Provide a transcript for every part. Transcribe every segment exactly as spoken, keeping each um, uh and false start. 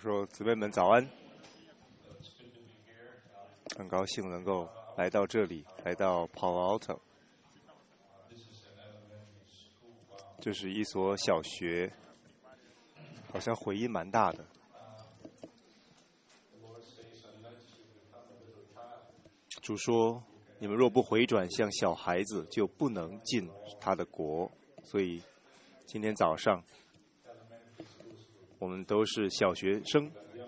说姊妹们早安，很高兴能够来到这里，来到 Palo Alto。这是一所小学，好像回音蛮大的。主说：“你们若不回转像小孩子，就不能进他的国。”所以今天早上，我们都是小学生，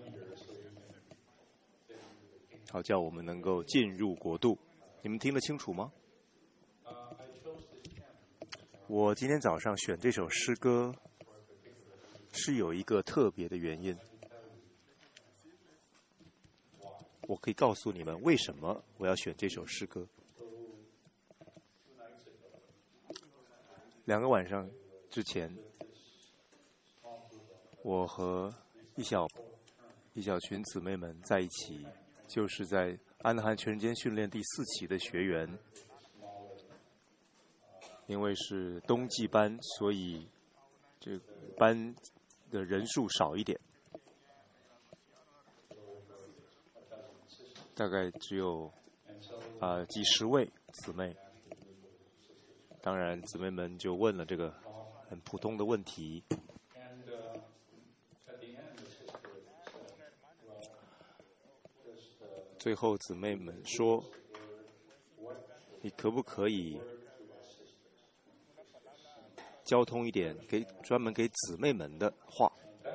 好叫我们能够进入国度。你们听得清楚吗？我今天早上选这首诗歌，是有一个特别的原因。我可以告诉你们为什么我要选这首诗歌。两个晚上之前，我和一小一小群姊妹们在一起，就是在安德汉全人间训练第四期的学员。因为是冬季班，所以这班的人数少一点，大概只有啊、呃、几十位姊妹。当然，姊妹们就问了这个很普通的问题。最后，姊妹们说：“你可不可以交通一点给专门给姊妹们的话？”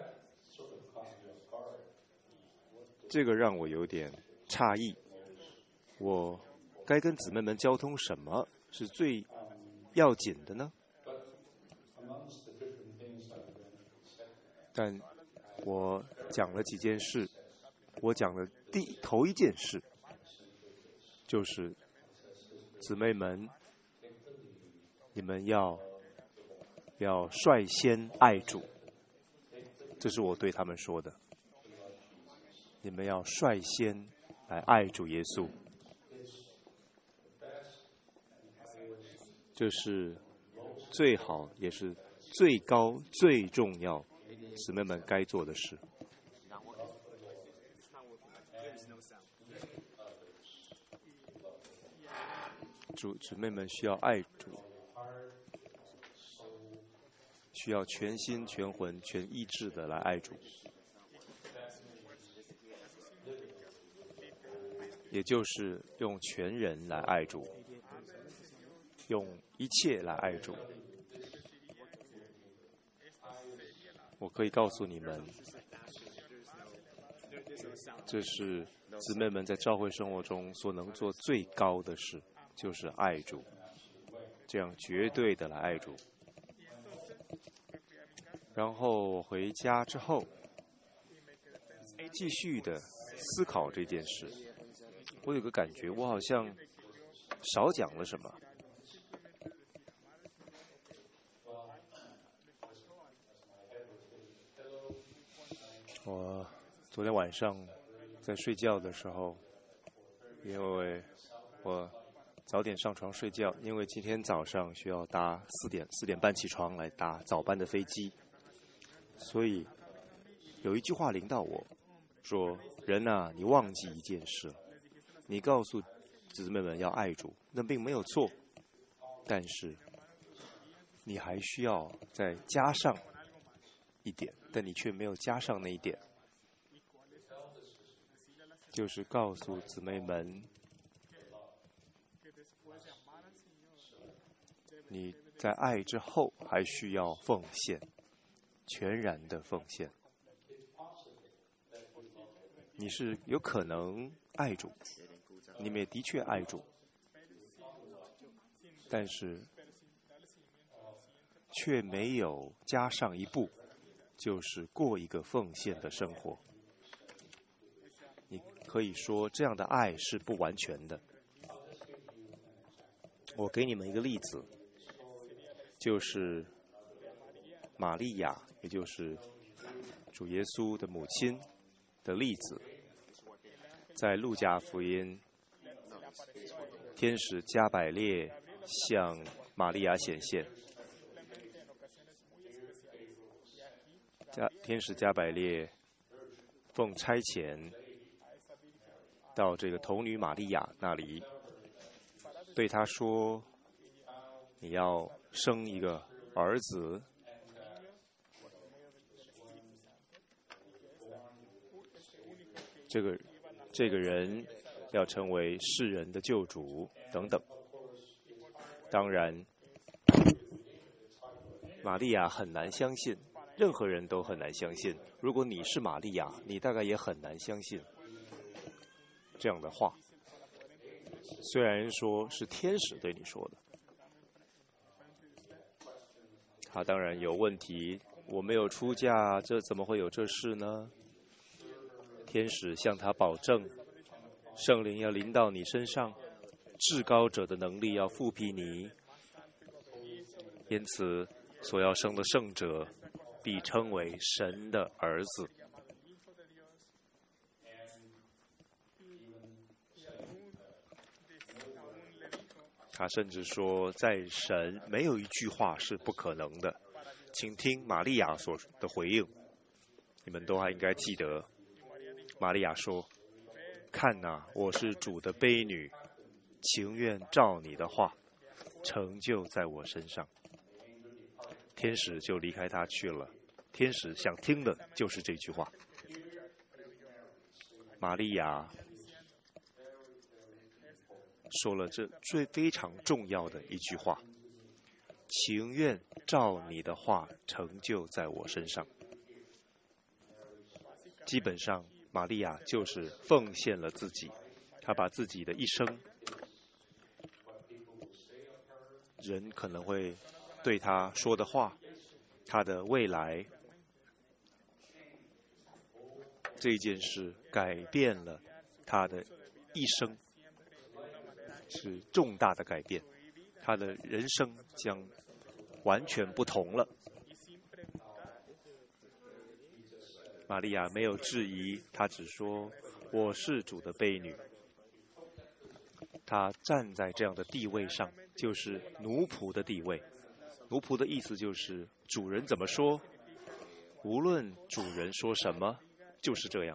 这个让我有点诧异。我该跟姊妹们交通什么是最要紧的呢？但我讲了几件事，我讲的第头一件事就是姊妹们，你们要要率先爱主，这是我对他们说的。你们要率先来爱主耶稣，这是最好也是最高最重要姊妹们该做的事。主姊妹们需要爱主，需要全心全魂全意志的来爱主，也就是用全人来爱主，用一切来爱主。我可以告诉你们，这是姊妹们在教会生活中所能做最高的事，就是爱主，这样绝对的来爱主。然后我回家之后，继续的思考这件事。我有个感觉，我好像少讲了什么。我昨天晚上在睡觉的时候，因为我早点上床睡觉，因为今天早上需要搭四点四点半起床来搭早班的飞机，所以有一句话临到我，说：“人啊，你忘记一件事了。你告诉姊妹们要爱主，那并没有错，但是你还需要再加上一点，但你却没有加上那一点，就是告诉姊妹们，你在爱之后还需要奉献，全然的奉献。你是有可能爱主，你们也的确爱主，但是却没有加上一步，就是过一个奉献的生活。你可以说这样的爱是不完全的。我给你们一个例子，就是玛利亚，也就是主耶稣的母亲的例子。在路加福音，天使加百列向玛利亚显现，加天使加百列奉差遣到这个童女玛利亚那里，对她说：“你要生一个儿子，这个这个人要成为世人的救主，等等。”当然，玛利亚很难相信，任何人都很难相信。如果你是玛利亚，你大概也很难相信这样的话。虽然说是天使对你说的，他当然有问题。我没有出嫁，这怎么会有这事呢？天使向他保证，圣灵要临到你身上，至高者的能力要复辟你，因此所要生的圣者必称为神的儿子。他甚至说，在神没有一句话是不可能的。请听玛利亚所的回应，你们都还应该记得。玛利亚说：“看哪，我是主的婢女，情愿照你的话成就在我身上。”天使就离开他去了。天使想听的就是这句话。玛利亚说了这最非常重要的一句话：“情愿照你的话成就在我身上。”基本上，玛利亚就是奉献了自己，她把自己的一生，人可能会对她说的话，她的未来，这件事改变了她的一生，是重大的改变，她的人生将完全不同了。玛利亚没有质疑，她只说：“我是主的婢女。”她站在这样的地位上，就是奴仆的地位。奴仆的意思就是主人怎么说，无论主人说什么，就是这样。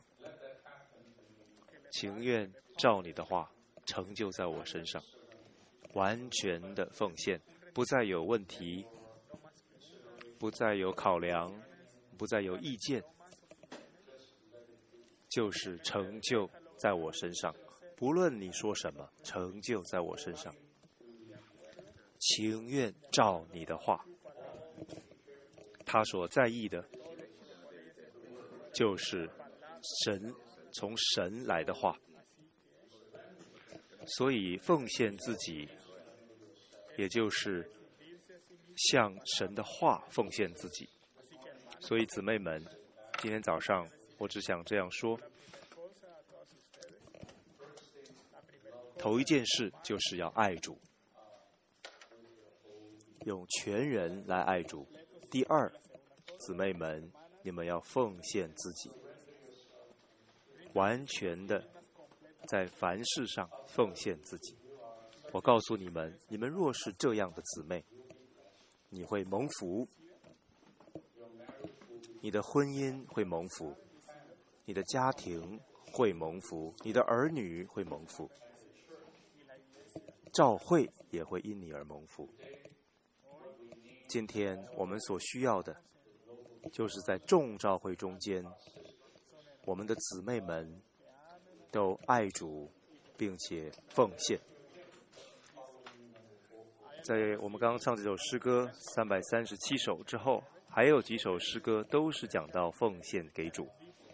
情愿照你的话成就在我身上，完全的奉献，不再有问题，不再有考量，不再有意见，就是成就在我身上，不论你说什么，成就在我身上。情愿照你的话。他所在意的就是神，从神来的话，所以奉献自己，也就是向神的话奉献自己。所以姊妹们，今天早上我只想这样说：头一件事就是要爱主，用全人来爱主。第二，姊妹们，你们要奉献自己，完全的在凡事上奉献自己。我告诉你们，你们若是这样的姊妹，你会蒙福，你的婚姻会蒙福，你的家庭会蒙福，你的儿女会蒙福，教会也会因你而蒙福。今天我们所需要的，就是在众教会中间，我们的姊妹们都爱主，并且奉献。在我们刚刚唱这首诗歌三百三十七首之后，还有几首诗歌都是讲到奉献给主。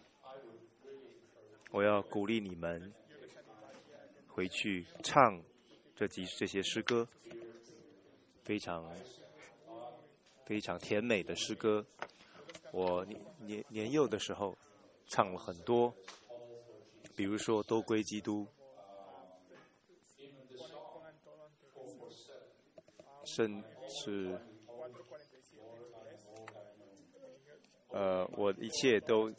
我要鼓励你们回去唱这几这些诗歌，非常非常甜美的诗歌。我年年年幼的时候唱了很多，比如说都归基督，甚至呃，我一切都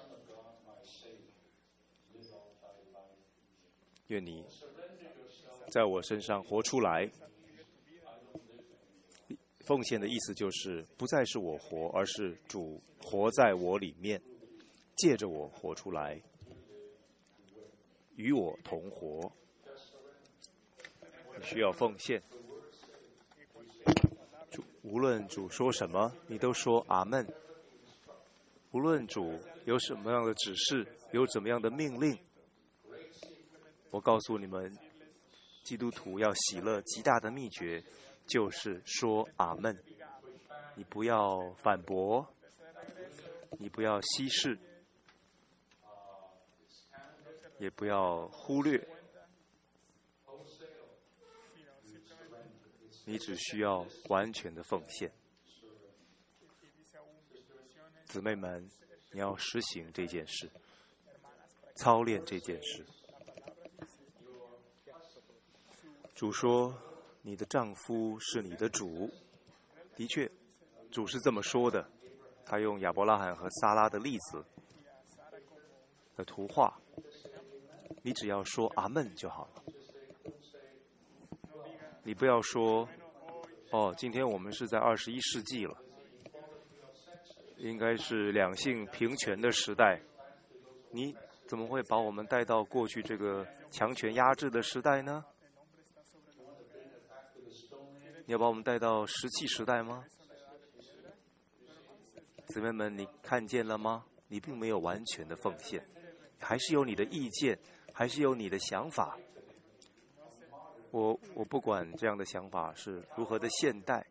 愿你在我身上活出来。奉献的意思就是不再是我活，而是主活在我里面，借着我活出来，与我同活。你需要奉献，主无论主说什么，你都说阿们。无论主有什么样的指示，有怎么样的命令，我告诉你们，基督徒要喜乐极大的秘诀就是说阿们。你不要反驳，你不要稀释，也不要忽略，你只需要完全的奉献。姊妹们，你要实行这件事，操练这件事。主说，你的丈夫是你的主。的确，主是这么说的。他用亚伯拉罕和撒拉的例子的图画，你只要说阿们就好了。你不要说，哦，今天我们是在二十一世纪了，应该是两性平权的时代，你怎么会把我们带到过去这个强权压制的时代呢？你要把我们带到石器时代吗？姊妹们，你看见了吗？你并没有完全的奉献，还是有你的意见，还是有你的想法。我我不管这样的想法是如何的现代，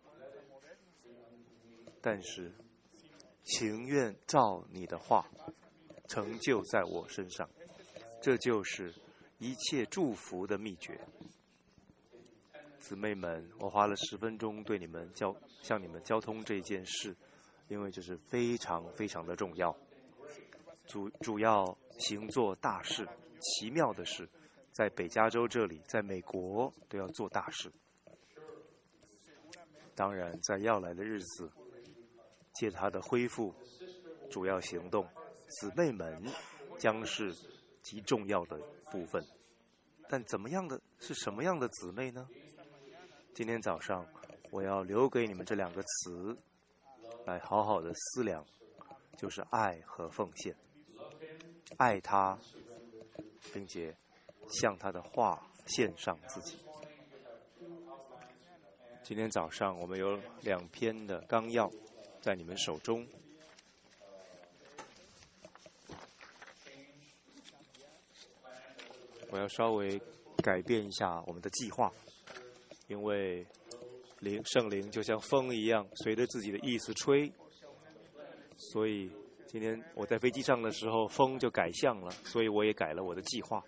但是情愿照你的话成就在我身上，这就是一切祝福的秘诀。姊妹们，我花了十分钟对你们交向你们交通这件事，因为这是非常非常的重要。主主要行做大事，奇妙的事，在北加州这里，在美国都要做大事。当然，在要来的日子，借他的恢复，主要行动，姊妹们将是极重要的部分。但怎么样的是什么样的姊妹呢？今天早上我要留给你们这两个词，来好好的思量，就是爱和奉献。爱他，并且向他的话献上自己。今天早上我们有两篇的纲要在你们手中，我要稍微改变一下我们的计划，因为灵圣灵就像风一样，随着自己的意思吹，所以今天我在飞机上的时候，风就改向了，所以我也改了我的计划。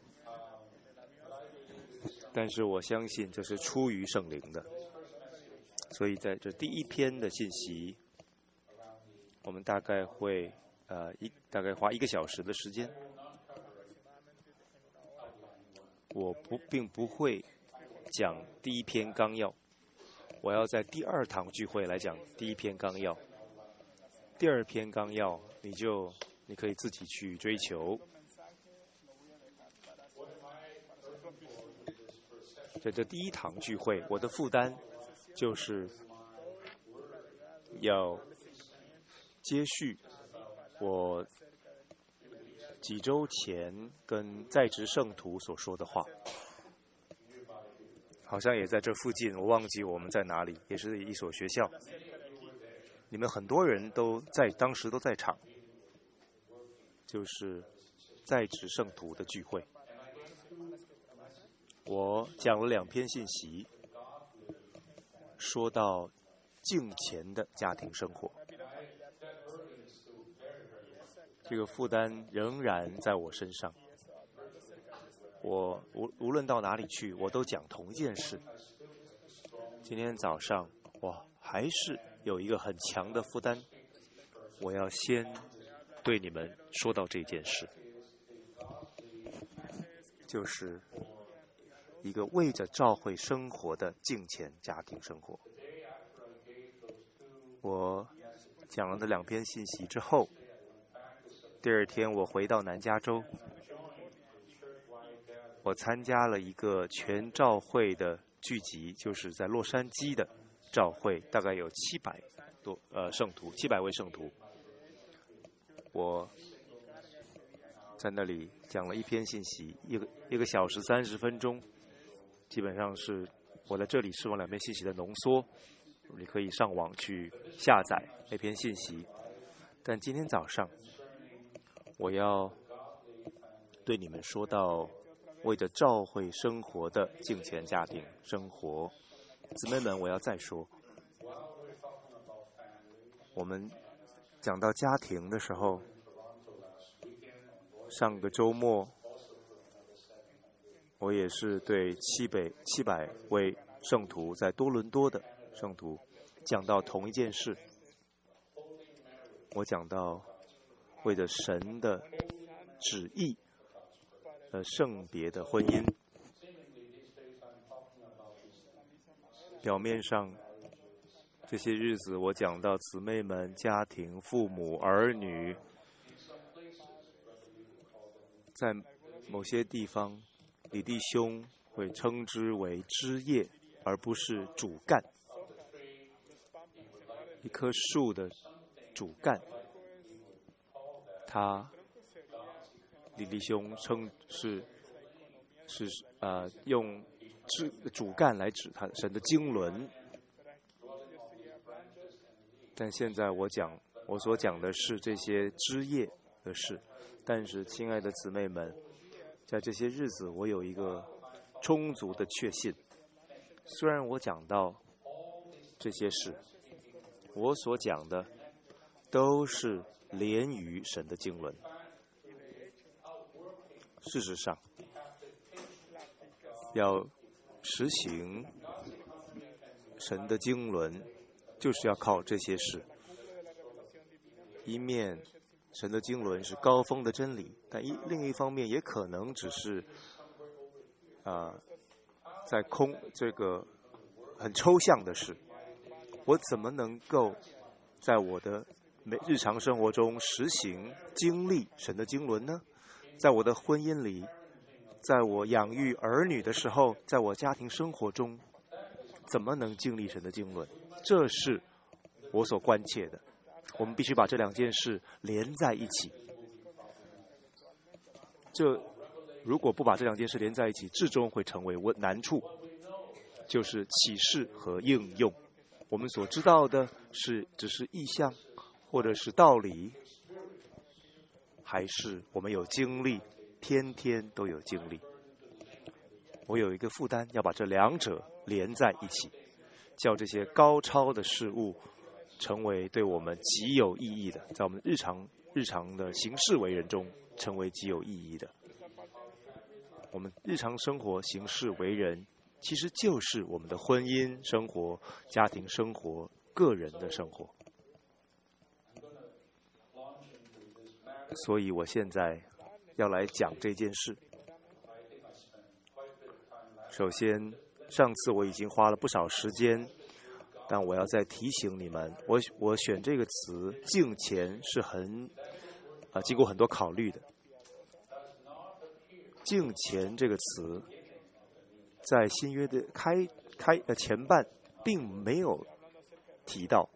但是我相信这是出于圣灵的，所以在这第一篇的信息，我们大概会呃一大概花一个小时的时间。我不并不会讲第一篇纲要，我要在第二堂聚会来讲第一篇纲要。第二篇纲要，你就你可以自己去追求。在这第一堂聚会，我的负担就是要接续我几周前跟在职圣徒所说的话，好像也在这附近，我忘记我们在哪里，也是一所学校。你们很多人都在当时都在场，就是在职圣徒的聚会。我讲了两篇信息，说到敬虔的家庭生活。这个负担仍然在我身上。我无无论到哪里去，我都讲同一件事。今天早上，我还是有一个很强的负担，我要先对你们说到这件事，就是一个为着教会生活的敬虔家庭生活。我讲了这两篇信息之后，第二天我回到南加州， 我参加了一个全召会的聚集，就是在洛杉矶的召会，大概有七百多呃圣徒，七百位圣徒。我在那里讲了一篇信息，一个一个小时三十分钟，基本上是我在这里释放两篇信息的浓缩。你可以上网去下载那篇信息。但今天早上，我要对你们说到为着召会生活的敬虔家庭生活，姊妹们，我要再说，我们讲到家庭的时候，上个周末我也是对七百七百位圣徒在多伦多的圣徒讲到同一件事。我讲到为着神的旨意呃圣别的婚姻，表面上这些日子我讲到姊妹们、家庭、父母、儿女，在某些地方李弟兄会称之为枝叶，而不是主干。一棵树的主干，他李弟兄称是是呃用枝主干来指他神的经纶。但现在我讲我所讲的是这些枝叶的事。但是亲爱的姊妹们，在这些日子我有一个充足的确信，虽然我讲到这些事，我所讲的都是连于神的经纶。事实上，要实行神的经纶，就是要靠这些事。一面神的经纶是高峰的真理，但一另一方面也可能只是啊、呃，在空这个很抽象的事。我怎么能够在我的每日常生活中实行经历神的经纶呢？在我的婚姻里，在我养育儿女的时候，在我家庭生活中，怎么能经历神的经纶？这是我所关切的。我们必须把这两件事连在一起。这如果不把这两件事连在一起，至终会成为难处，就是启示和应用。我们所知道的是只是意象，或者是道理，还是我们有经历，天天都有经历。我有一个负担，要把这两者连在一起，叫这些高超的事物成为对我们极有意义的，在我们日常日常的行事为人中成为极有意义的。我们日常生活行事为人，其实就是我们的婚姻生活、家庭生活、个人的生活。所以我现在要来讲这件事。首先，上次我已经花了不少时间，但我要再提醒你们，我我选这个词“敬虔”是很啊、呃、经过很多考虑的。敬虔这个词，在新约的开开呃前半并没有提到，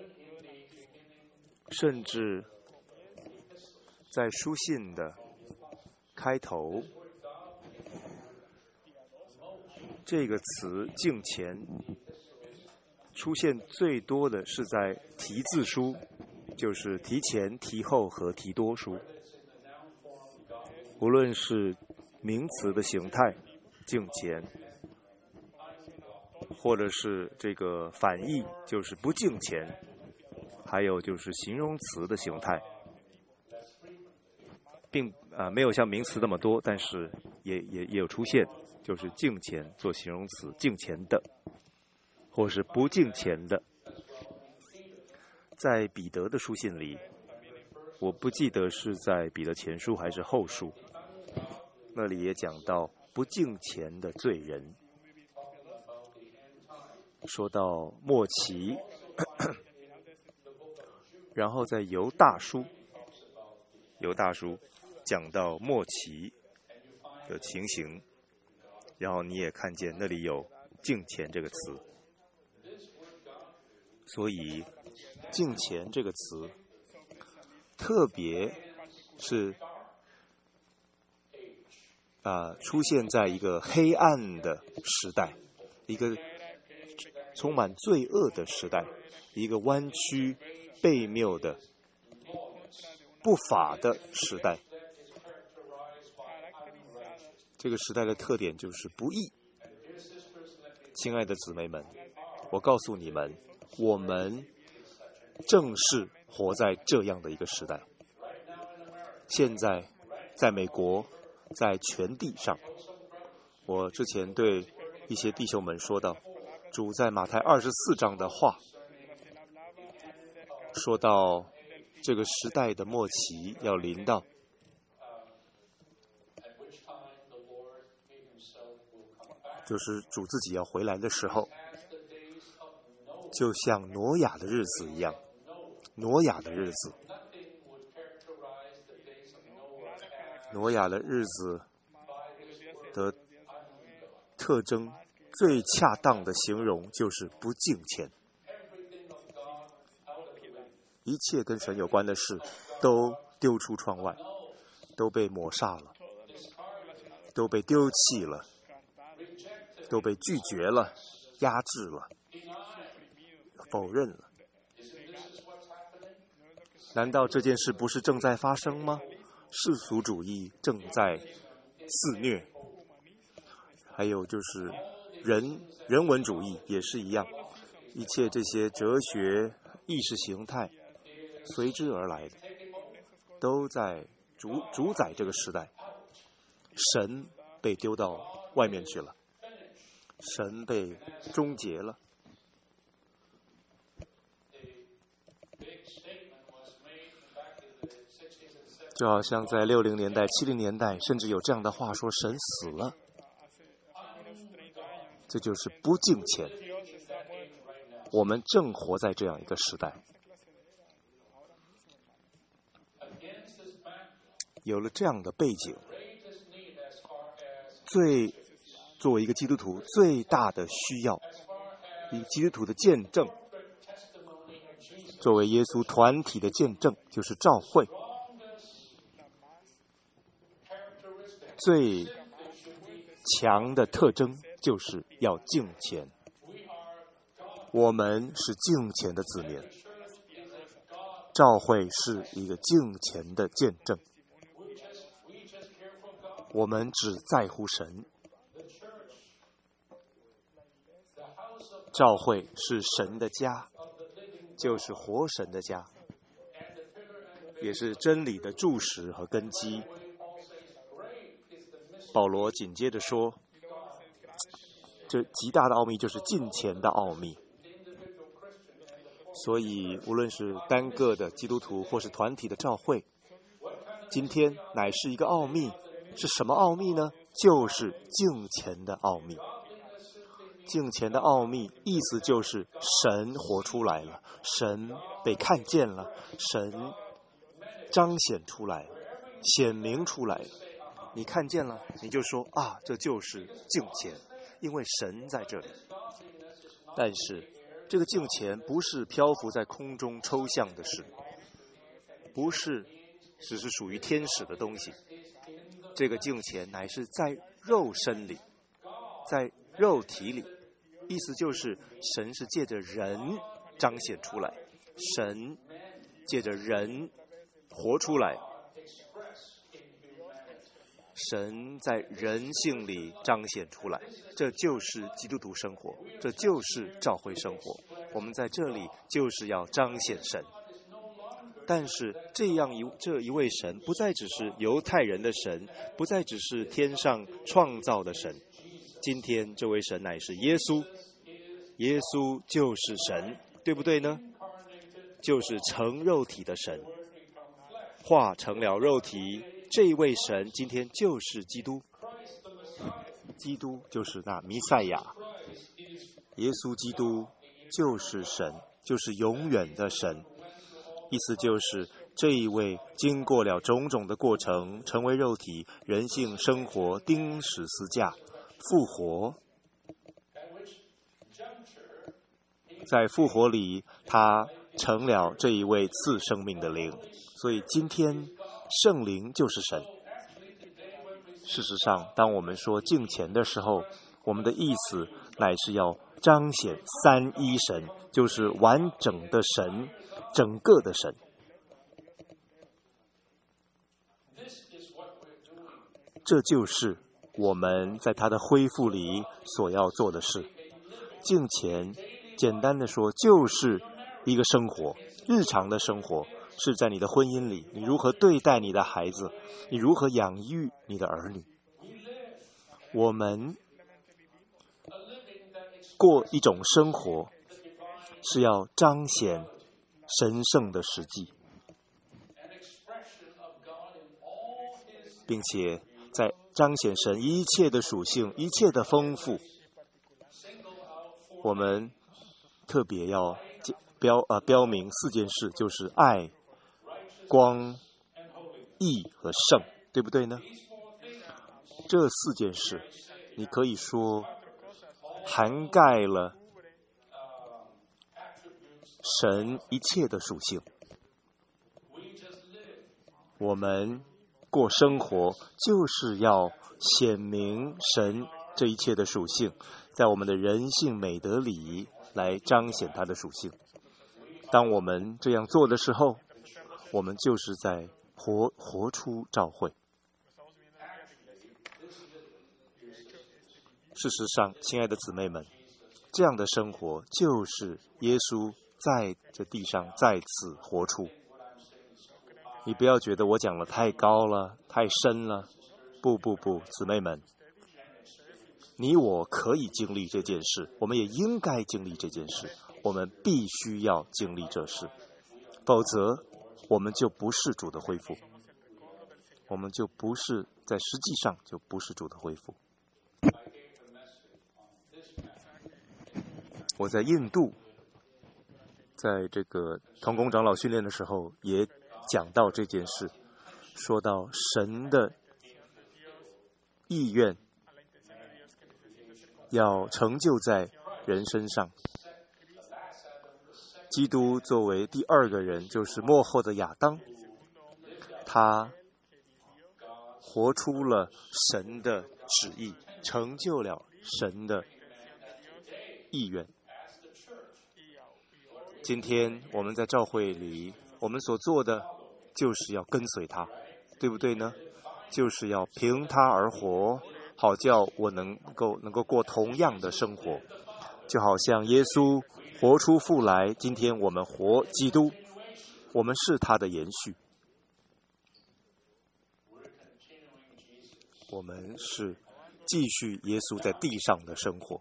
甚至在书信的开头，这个词“敬虔”出现最多的是在提字书，就是提前、提后和提多书。无论是名词的形态敬虔，或者是这个反义，就是不敬虔，还有就是形容词的形态，并啊、呃、没有像名词那么多，但是也也也有出现，就是敬虔做形容词，敬虔的，或是不敬虔的。在彼得的书信里，我不记得是在彼得前书还是后书，那里也讲到不敬虔的罪人。说到末期，然后在犹大书，犹大书讲到末期的情形， 然后你也看见那里有敬虔这个词。所以敬虔这个词，特别是啊、呃、出现在一个黑暗的时代，一个充满罪恶的时代，一个弯曲悖谬的不法的时代。这个时代的特点就是不义。亲爱的姊妹们，我告诉你们，我们正是活在这样的一个时代。现在在美国，在全地上，我之前对一些弟兄们说到，主在马太二十四章的话，说到这个时代的末期要临到，就是主自己要回来的时候，就像挪亚的日子一样。挪亚的日子，挪亚的日子的特征，最恰当的形容就是不敬虔。一切跟神有关的事都丢出窗外，都被抹煞了，都被丢弃了，都被拒绝了，压制了，否认了。难道这件事不是正在发生吗？世俗主义正在肆虐，还有就是人人文主义也是一样，一切这些哲学、意识形态随之而来的，都在主主宰这个时代。神被丢到外面去了，神被终结了。就好像在六零年代、七零年代，甚至有这样的话说：“神死了。”这就是不敬虔。我们正活在这样一个时代。有了这样的背景，最作为一个基督徒最大的需要，以基督徒的见证，作为耶稣团体的见证，就是召会。最强的特征就是要敬虔。我们是敬虔的子民，召会是一个敬虔的见证。我们只在乎神，召会是神的家，就是活神的家，也是真理的柱石和根基。保罗紧接着说，这极大的奥秘就是敬虔的奥秘。所以无论是单个的基督徒或是团体的召会，今天乃是一个奥秘。是什么奥秘呢？就是敬虔的奥秘。敬虔的奥秘意思就是神活出来了，神被看见了，神彰显出来了，显明出来了。你看见了，你就说啊，这就是敬虔，因为神在这里。但是这个敬虔不是漂浮在空中抽象的事，不是只是属于天使的东西。这个敬虔乃是在肉身里，在肉体里，意思就是神是借着人彰显出来，神借着人活出来，神在人性里彰显出来，这就是基督徒生活，这就是召会生活。我们在这里就是要彰显神。但是这样一这一位神不再只是犹太人的神，不再只是天上创造的神。今天这位神乃是耶稣，耶稣就是神，对不对呢？就是成肉体的神，化成了肉体。这一位神今天就是基督，基督就是那弥赛亚，耶稣基督就是神，就是永远的神。意思就是这一位经过了种种的过程，成为肉体，人性生活钉十字架， 复活，在复活里，他成了这一位赐生命的灵。所以今天圣灵就是神。事实上，当我们说敬虔的时候，我们的意思乃是要彰显三一神，就是完整的神，整个的神。这就是我们在他的恢复里所要做的事。敬虔，简单的说，就是一个生活，日常的生活，是在你的婚姻里，你如何对待你的孩子，你如何养育你的儿女。我们过一种生活，是要彰显神圣的实际，并且在彰显神一切的属性，一切的丰富。我们特别要标呃标明四件事，就是爱、光、义和圣，对不对呢？这四件事，你可以说涵盖了神一切的属性。我们过生活就是要显明神这一切的属性，在我们的人性美德里来彰显它的属性。当我们这样做的时候，我们就是在活活出召会。事实上，亲爱的姊妹们，这样的生活就是耶稣在这地上再次活出。你不要觉得我讲了太高了，太深了。不不不，姊妹们，你我可以经历这件事，我们也应该经历这件事，我们必须要经历这事，否则我们就不是主的恢复，我们就不是在实际上就不是主的恢复。我在印度，在这个同工长老训练的时候，也讲到这件事，说到神的意愿要成就在人身上。基督作为第二个人，就是末后的亚当，他活出了神的旨意，成就了神的意愿。今天我们在教会里，我们所做的就是要跟随他，对不对呢？就是要凭他而活，好叫我能够能够过同样的生活，就好像耶稣活出父来，今天我们活基督，我们是他的延续，我们是继续耶稣在地上的生活。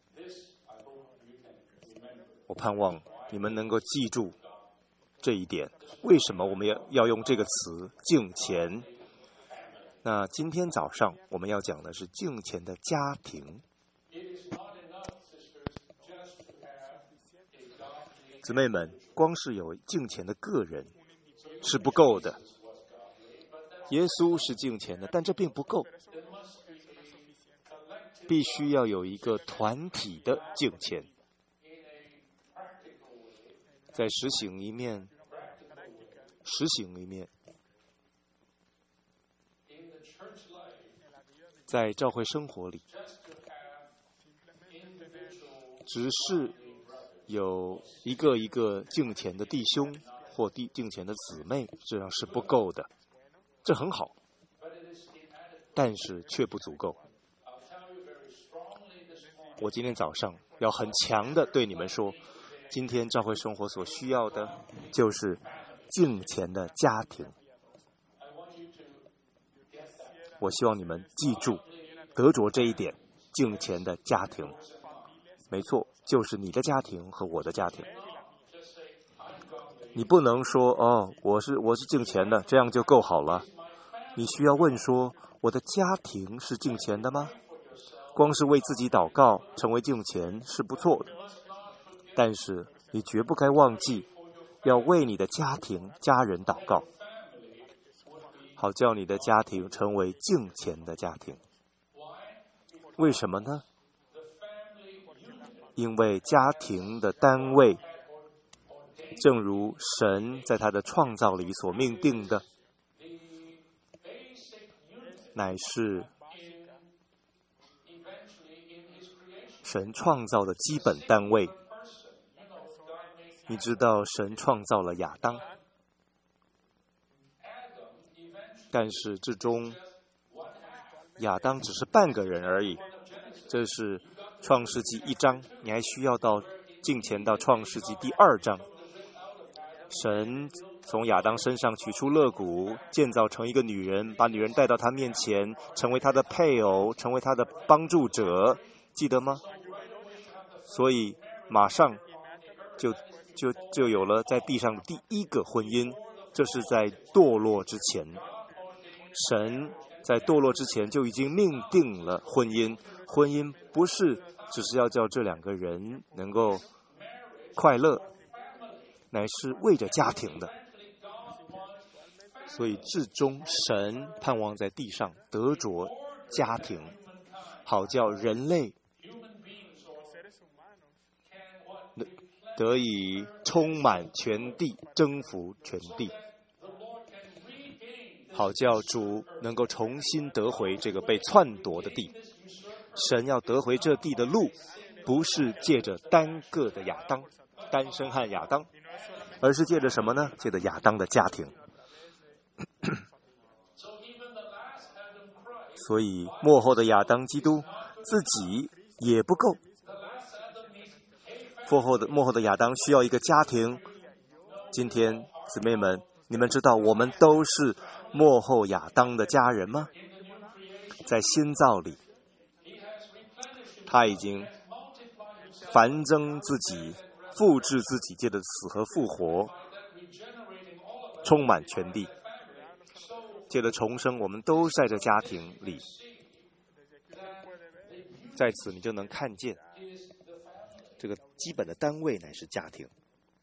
我盼望你们能够记住这一点。为什么我们要要用这个词敬虔？那今天早上我们要讲的是敬虔的家庭。姊妹们，光是有敬虔的个人是不够的。耶稣是敬虔的，但这并不够，必须要有一个团体的敬虔。在实行一面，实行一面，在教会生活里，只是有一个一个敬虔的弟兄或弟敬虔的姊妹，这样是不够的。这很好，但是却不足够。我今天早上要很强的对你们说，今天教会生活所需要的就是敬虔的家庭。我希望你们记住得着这一点，敬虔的家庭。没错，就是你的家庭和我的家庭。你不能说哦，我是我是敬虔的，这样就够好了。你需要问说，我的家庭是敬虔的吗？光是为自己祷告成为敬虔是不错的，但是你绝不该忘记要为你的家庭家人祷告，好叫你的家庭成为敬虔的家庭。 为什么呢？因为家庭的单位，正如神在他的创造里所命定的，乃是神创造的基本单位。你知道神创造了亚当，但是至终亚当只是半个人而已。这是创世纪一章，你还需要到进前到创世纪第二章。神从亚当身上取出肋骨，建造成一个女人，把女人带到他面前，成为他的配偶，成为他的帮助者，记得吗？所以马上就就就有了在地上的第一个婚姻，这是在堕落之前。神在堕落之前就已经命定了婚姻，婚姻不是只是要叫这两个人能够快乐，乃是为着家庭的。所以至终神盼望在地上得着家庭，好叫人类得以充满全地，征服全地，好叫主能够重新得回这个被篡夺的地。神要得回这地的路，不是借着单个的亚当，单身汉亚当，而是借着什么呢？借着亚当的家庭。所以末后的亚当基督自己也不够，末后的末后的亚当需要一个家庭。今天姊妹们，你们知道我们都是末后亚当的家人吗？在新造里，他已经繁增自己，复制自己，借着死和复活，充满全地。借着重生，我们都在这家庭里。在此，你就能看见这个基本的单位乃是家庭。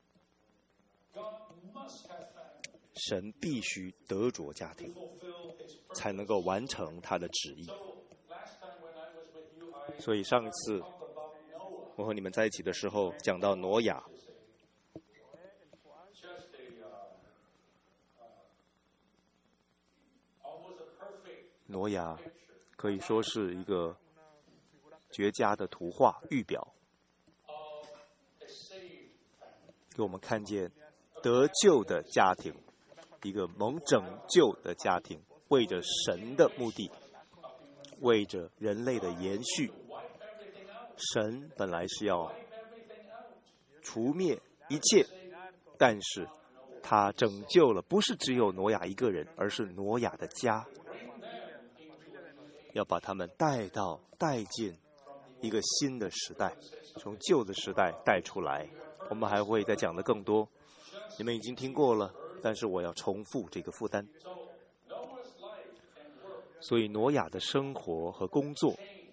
神必须得着家庭，才能够完成他的旨意。所以上一次我和你们在一起的时候，讲到挪亚，挪亚可以说是一个绝佳的图画预表，给我们看见得救的家庭，一个蒙拯救的家庭，为着神的目的，为着人类的延续。神本来是要除灭一切，但是他拯救了不是只有挪亚一个人，而是挪亚的家，要把他们带到带进一个新的时代，从旧的时代带出来。我们还会再讲得更多，你们已经听过了，但是我要重复这个负担。所以挪亚的生活和工作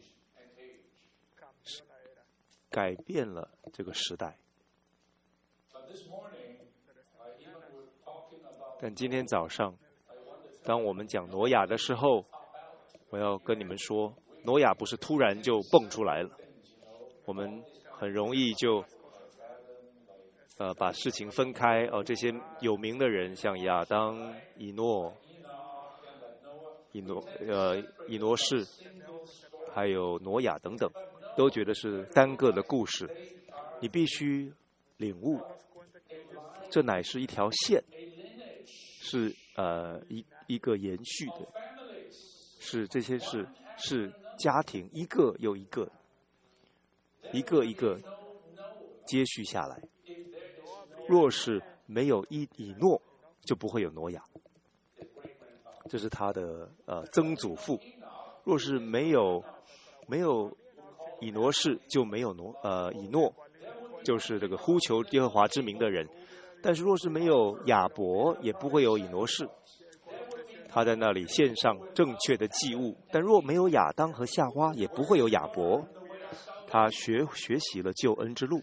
改变了这个时代。但今天早上当我们讲挪亚的时候，我要跟你们说，挪亚不是突然就蹦出来了。我们很容易就呃把事情分开哦，这些有名的人，像亚当、以诺、以诺呃以诺士，还有挪亚等等，都觉得是单个的故事。你必须领悟，这乃是一条线，是呃一一个延续的，是这些是是家庭一个又一个，一个一个接续下来。若是没有以以诺，就不会有挪亚，这是他的呃曾祖父。若是没有没有以挪士，就没有挪呃以诺，就是这个呼求耶和华之名的人。但是若是没有亚伯，也不会有以挪士。他在那里献上正确的祭物，但若没有亚当和夏娃，也不会有亚伯。他学学习了救恩之路。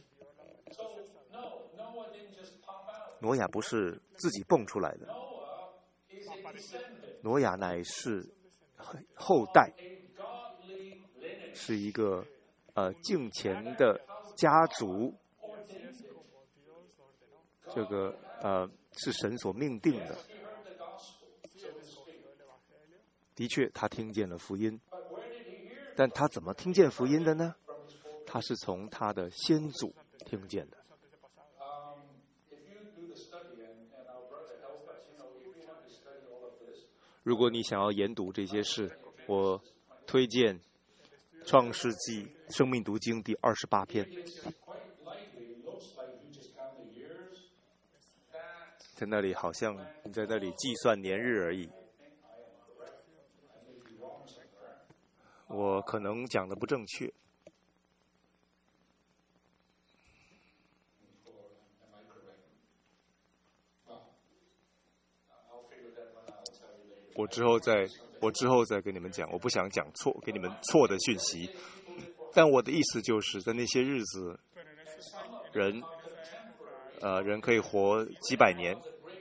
挪亚不是自己蹦出来的，挪亚乃是后代， 是一个呃敬虔的家族，这个呃是神所命定的。的确，他听见了福音，但他怎么听见福音的呢？他是从他的先祖听见的。如果你想要研读这些事，我推荐《创世纪生命读经》第二十八篇。在那里好像你在那里计算年日而已。我可能讲的不正确。我之后再，我之后再跟你们讲，我不想讲错，给你们错的讯息。但我的意思就是，在那些日子，人，呃，人可以活几百年，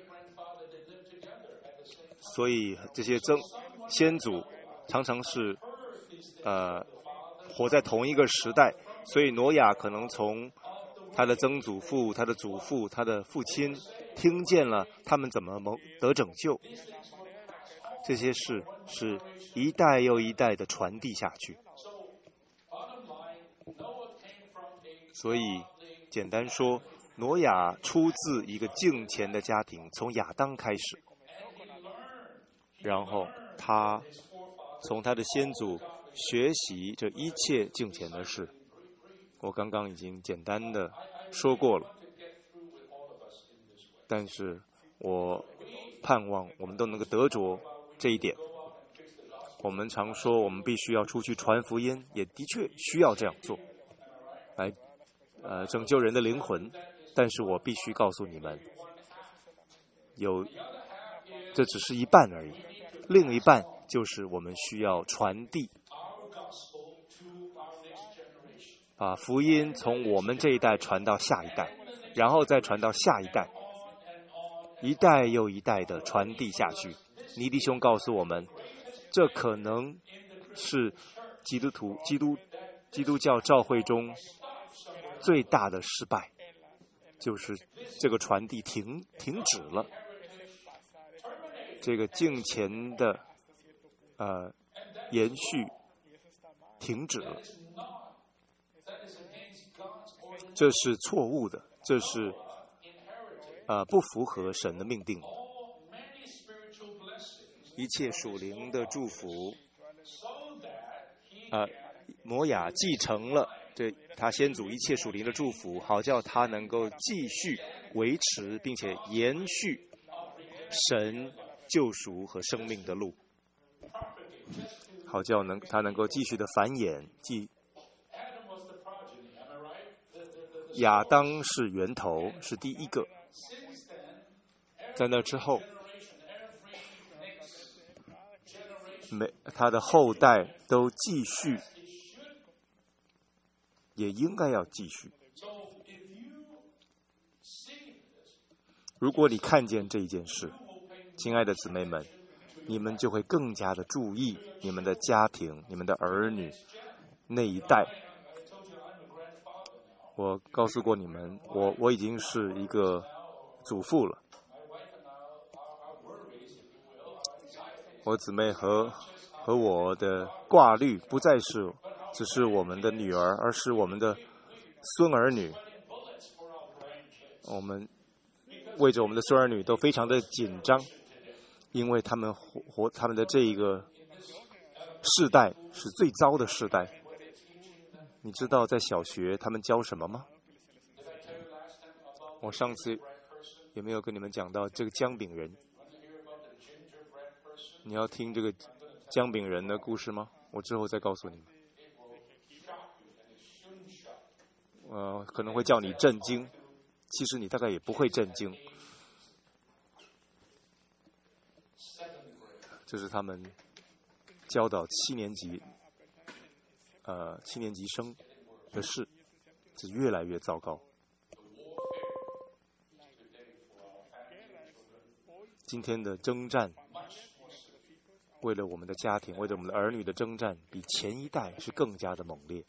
所以这些曾先祖常常是，呃，活在同一个时代，所以挪亚可能从他的曾祖父、他的祖父、他的父亲听见了他们怎么蒙得拯救。这些事是一代又一代的传递下去，所以简单说，挪亚出自一个敬虔的家庭，从亚当开始，然后他从他的先祖学习这一切敬虔的事。我刚刚已经简单的说过了，但是我盼望我们都能够得着这一点。我们常说我们必须要出去传福音，也的确需要这样做，来呃拯救人的灵魂。但是我必须告诉你们，有这只是一半而已，另一半就是我们需要传递，把福音从我们这一代传到下一代，然后再传到下一代，一代又一代的传递下去。尼弟兄告诉我们，这可能是基督徒、基督、基督教教会中最大的失败，就是这个传递停停止了，这个敬虔的呃延续停止了，这是错误的，这是呃不符合神的命定。一切属灵的祝福，呃，挪亚继承了这他先祖一切属灵的祝福，好叫他能够继续维持并且延续神救赎和生命的路，好叫能他能够继续的繁衍。继亚当是源头，是第一个，在那之后，每他的后代都继续，也应该要继续。如果你看见这一件事，亲爱的姊妹们，你们就会更加的注意你们的家庭、你们的儿女那一代。我告诉过你们，我我已经是一个祖父了。我姊妹和和我的挂虑不再是只是我们的女儿，而是我们的孙儿女。我们为着我们的孙儿女都非常的紧张，因为他们活活他们的这一个世代是最糟的世代。你知道在小学他们教什么吗？我上次有没有跟你们讲到这个姜饼人？你要听这个姜饼人的故事吗？我之后再告诉你们。呃，可能会叫你震惊，其实你大概也不会震惊。这是他们教导七年级，呃，七年级生的事，是越来越糟糕。今天的征战为了我们的家庭，为了我们的儿女的征战，比前一代是更加的猛烈。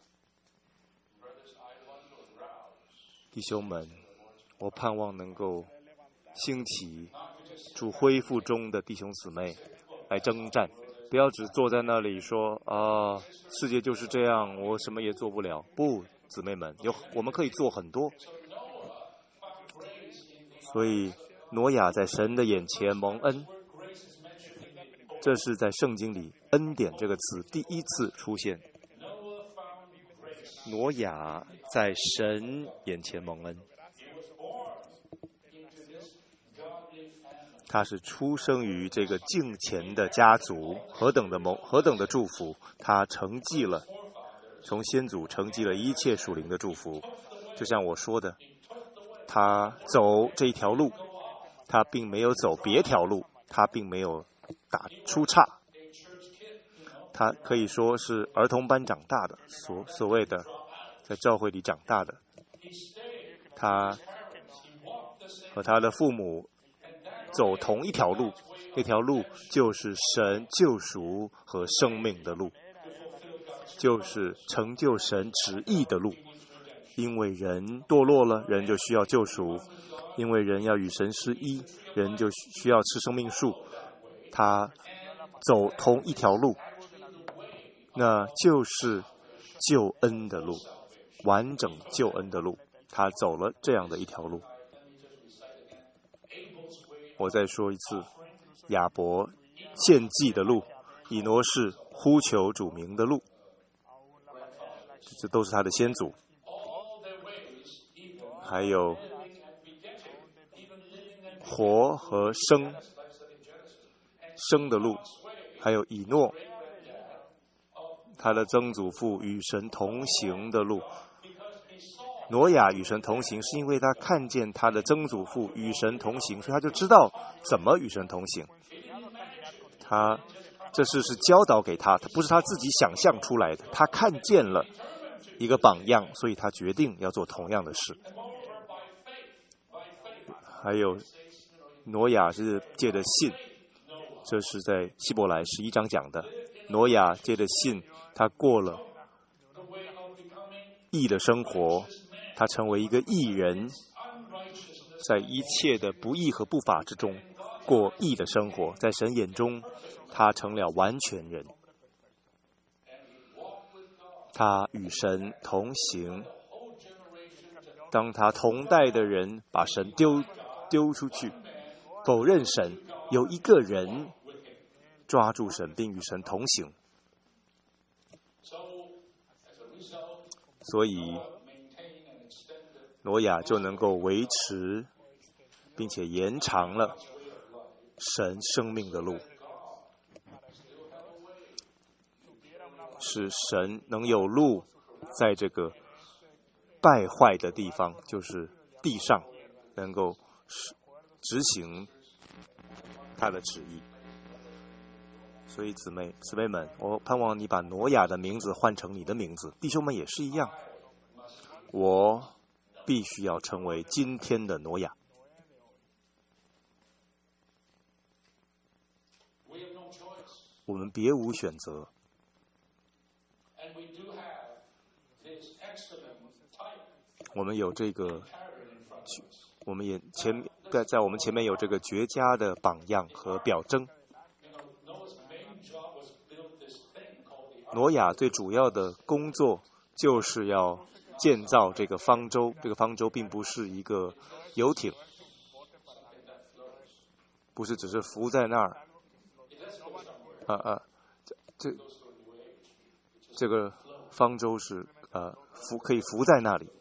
弟兄们，我盼望能够兴起主恢复中的弟兄姊妹来征战，不要只坐在那里说啊，世界就是这样，我什么也做不了。不，姊妹们，有我们可以做很多。所以挪亚在神的眼前蒙恩，这是在圣经里恩典这个词第一次出现。挪亚在神眼前蒙恩，他是出生于这个敬虔的家族，何等的蒙，何等的祝福！他承继了从先祖承继了一切属灵的祝福。就像我说的，他走这一条路，他并没有走别条路，他并没有打出岔，他可以说是儿童班长大的，所所谓的在教会里长大的。他和他的父母走同一条路，那条路就是神救赎和生命的路，就是成就神旨意的路。因为人堕落了，人就需要救赎；因为人要与神是一，人就需要吃生命树。他走同一条路，那就是救恩的路，完整救恩的路。他走了这样的一条路。我再说一次，亚伯献祭的路，以挪是呼求主名的路，这都是他的先祖。还有活和生生的路，还有以诺他的曾祖父与神同行的路。挪亚与神同行，是因为他看见他的曾祖父与神同行，所以他就知道怎么与神同行。他这事是教导给他，他不是他自己想象出来的，他看见了一个榜样，所以他决定要做同样的事。还有挪亚是借着信，这是在希伯来十一章讲的。挪亚借着信，他过了义的生活，他成为一个义人，在一切的不义和不法之中过义的生活，在神眼中他成了完全人。他与神同行，当他同代的人把神丢丢出去，否认神，有一个人抓住神并与神同行。所以挪亚就能够维持并且延长了神生命的路，使神能有路在这个败坏的地方，就是地上，能够执行他的旨意。所以姊妹姊妹们，我盼望你把挪亚的名字换成你的名字，弟兄们也是一样。我必须要成为今天的挪亚。我们别无选择。我们有这个，我们也前在在我们前面有这个绝佳的榜样和表征。挪亚最主要的工作就是要建造这个方舟，这个方舟并不是一个游艇，不是只是浮在那儿，啊啊，这这这个方舟是呃浮可以浮在那里。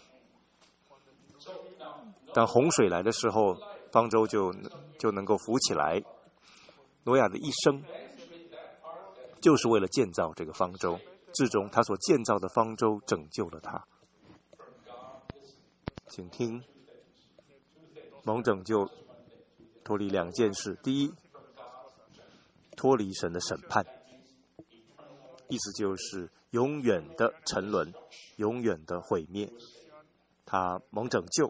当洪水来的时候，方舟就就能够浮起来。挪亚的一生就是为了建造这个方舟，至终他所建造的方舟拯救了他。请听，蒙拯救脱离两件事：第一，脱离神的审判，意思就是永远的沉沦，永远的毁灭。他蒙拯救，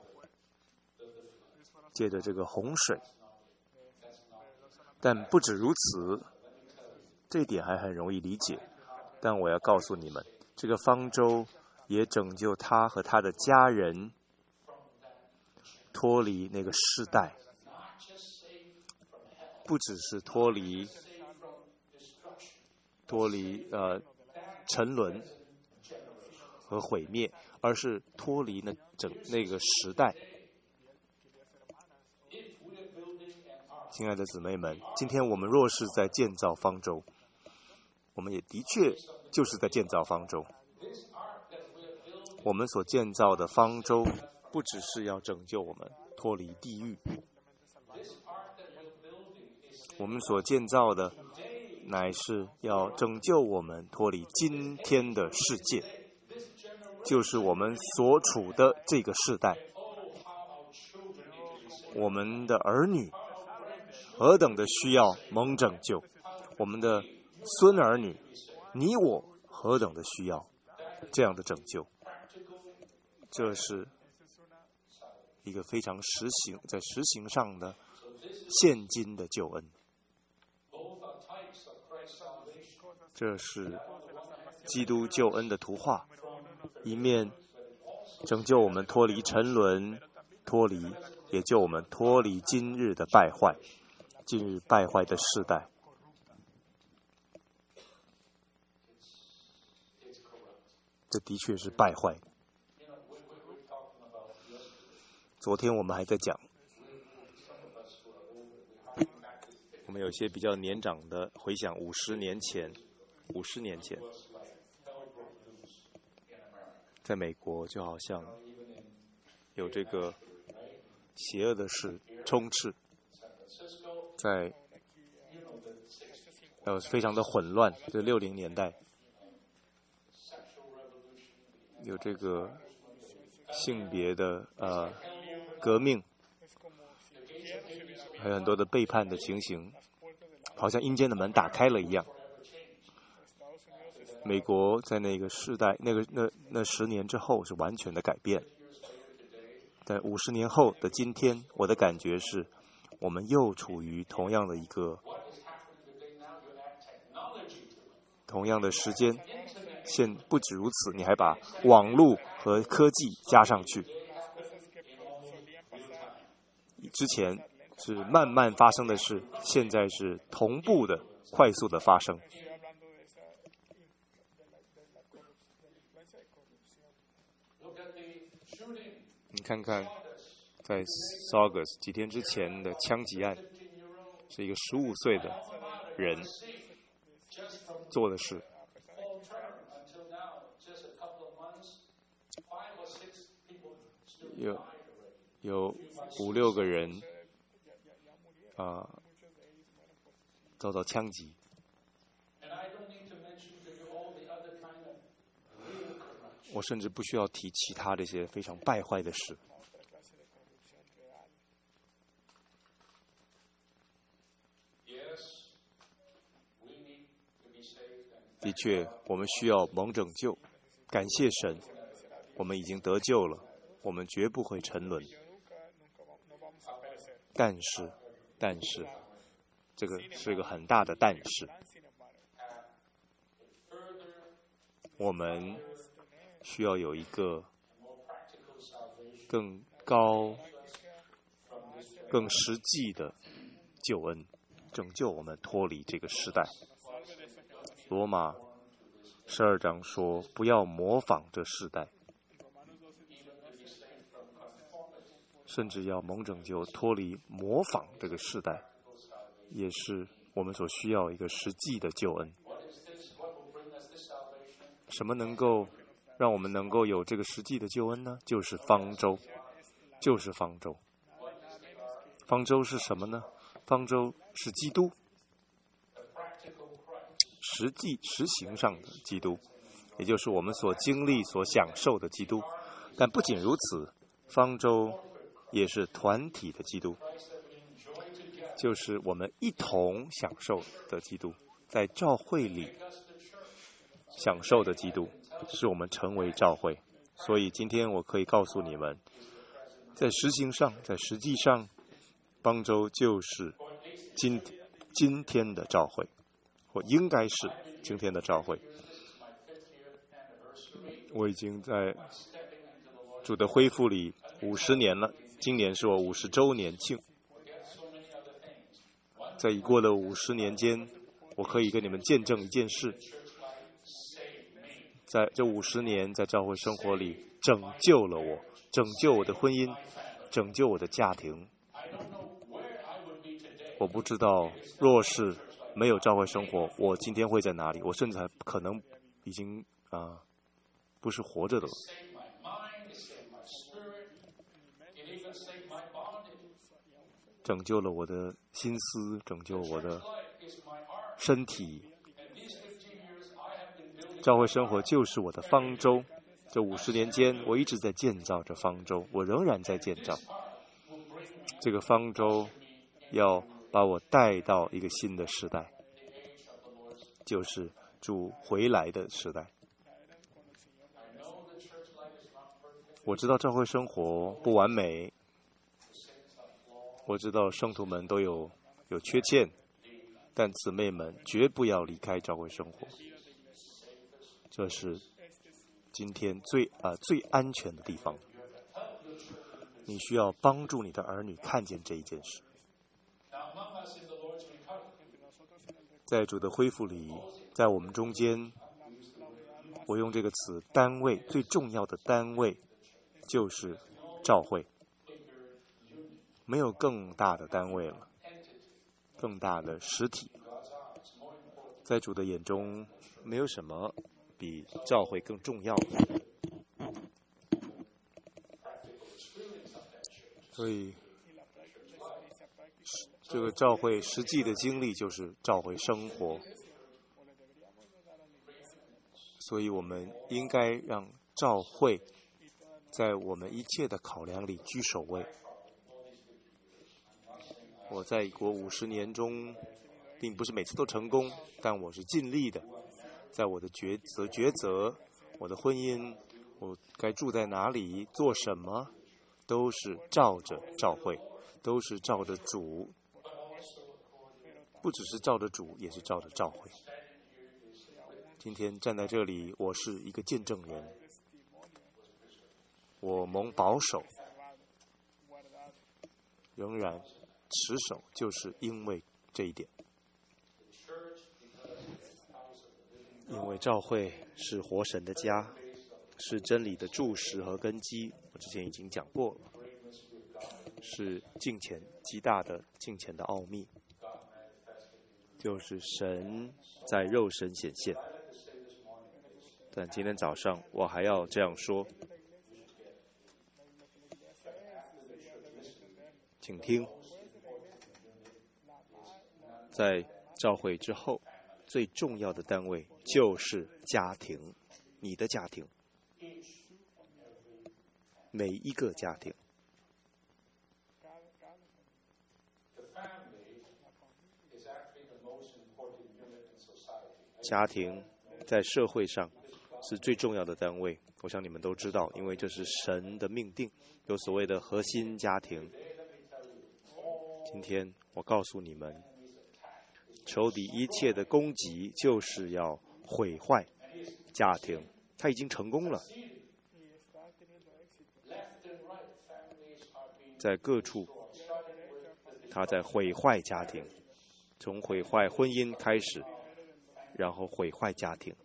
借着这个洪水，但不止如此， 这一点还很容易理解。但我要告诉你们，这个方舟也拯救他和他的家人脱离那个世代，不只是脱离脱离呃沉沦和毁灭，而是脱离那整那个时代。亲爱的姊妹们，今天我们若是在建造方舟，我们也的确就是在建造方舟。我们所建造的方舟，不只是要拯救我们脱离地狱，我们所建造的乃是要拯救我们脱离今天的世界，就是我们所处的这个世代。我们的儿女何等的需要蒙拯救，我们的孙儿女，你我何等的需要这样的拯救。这是一个非常实行在实行上的现今的救恩。这是基督救恩的图画，一面拯救我们脱离沉沦，脱离也救我们脱离今日的败坏，今日败坏的世代。这的确是败坏。昨天我们还在讲，我们有些比较年长的回想五十年前，五十年前，在美国就好像有这个邪恶的事充斥，在呃非常的混乱。这六零年代有这个性别的呃革命，还有很多的背叛的情形，好像阴间的门打开了一样。美国在那个世代，那个那那十年之后是完全的改变。在五十年后的今天，我的感觉是，我们又处于同样的一个同样的时间。现不止如此，你还把网络和科技加上去。之前是慢慢发生的事，现在是同步的、快速的发生。你看看，在 Saugus 几天之前的枪击案，是一个十五岁的人做的事。有有五六个人啊、呃、遭到枪击。我甚至不需要提其他这些非常败坏的事。的确，我们需要蒙拯救，感谢神，我们已经得救了，我们绝不会沉沦。但是，但是，这个是个很大的但是，我们需要有一个更高、更实际的救恩，拯救我们脱离这个时代。罗马十二章说，不要模仿这世代，甚至要蒙拯救，脱离模仿这个世代，也是我们所需要一个实际的救恩。什么能够让我们能够有这个实际的救恩呢？就是方舟，就是方舟。方舟是什么呢？方舟是基督，实际实行上的基督，也就是我们所经历、所享受的基督。但不仅如此，方舟也是团体的基督，就是我们一同享受的基督，在教会里享受的基督，使我们成为教会。所以今天我可以告诉你们，在实行上，在实际上，方舟就是今今天的教会。 我应该是今天的召会。我已经在主的恢复里五十年了，今年是我五十周年庆。在已过的五十年间，我可以跟你们见证一件事，在这五十年在教会生活里拯救了我，拯救我的婚姻，拯救我的家庭。我不知道若是没有教会生活，我今天会在哪里？我甚至还可能已经啊、呃、不是活着的了。拯救了我的心思，拯救我的身体。教会生活就是我的方舟。这五十年间，我一直在建造这方舟，我仍然在建造。这个方舟要把我带到一个新的时代，就是主回来的时代。我知道教会生活不完美，我知道圣徒们都有有缺陷，但姊妹们绝不要离开教会生活。这是今天最啊、呃、最安全的地方。你需要帮助你的儿女看见这一件事。在主的恢复里，在我们中间，我用这个词单位，最重要的单位就是教会。没有更大的单位了，更大的实体。在主的眼中，没有什么比教会更重要的。所以，这个教会实际的经历就是教会生活。所以我们应该让教会在我们一切的考量里居首位。我在一国五十年中，并不是每次都成功，但我是尽力的。在我的抉择、抉择，我的婚姻，我该住在哪里，做什么，都是照着教会，都是照着主。不只是照着主，也是照着教会。今天站在这里，我是一个见证人。我蒙保守，仍然持守，就是因为这一点。因为教会是活神的家，是真理的柱石和根基。我之前已经讲过了，是敬虔极大的敬虔的奥秘，就是神在肉身显现。但今天早上我还要这样说，请听，在教会之后，最重要的单位就是家庭，你的家庭，每一个家庭。家庭在社会上是最重要的单位，我想你们都知道，因为这是神的命定，有所谓的核心家庭。今天我告诉你们，仇敌一切的攻击就是要毁坏家庭，他已经成功了。在各处，他在毁坏家庭，从毁坏婚姻开始，然后毁坏家庭。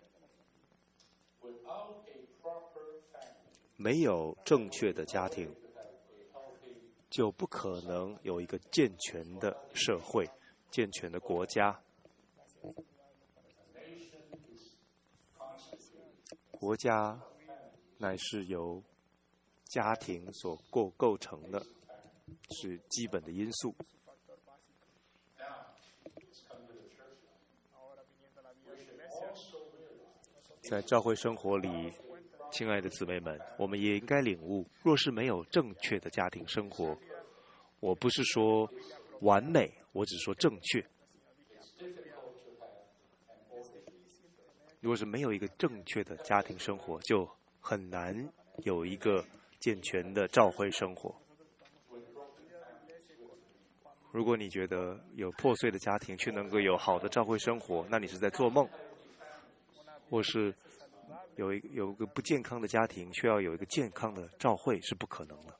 没有正确的家庭，就不可能有一个健全的社会、健全的国家。国家乃是由家庭所构构成的，是基本的因素。在教会生活里，亲爱的姊妹们，我们也应该领悟，若是没有正确的家庭生活，我不是说完美，我只说正确。如果是没有一个正确的家庭生活，就很难有一个健全的教会生活。 如果你觉得有破碎的家庭却能够有好的教会生活，那你是在做梦；或是有一有一个不健康的家庭却要有一个健康的教会，是不可能的。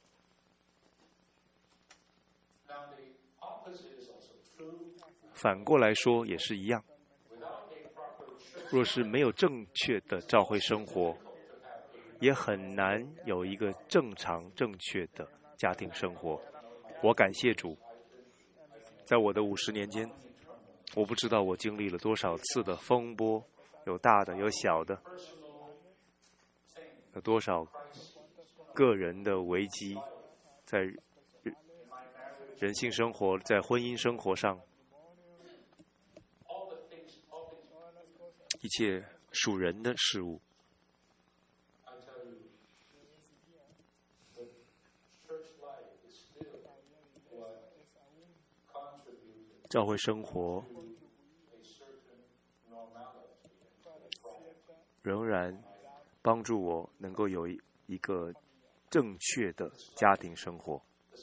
反过来说也是一样，若是没有正确的教会生活，也很难有一个正常正确的家庭生活。我感谢主，在我的五十年间，我不知道我经历了多少次的风波，有大的有小的，有多少个人的危机，在人性生活，在婚姻生活上，一切属人的事物。教会生活仍然帮助我能够有一一个正确的家庭生活，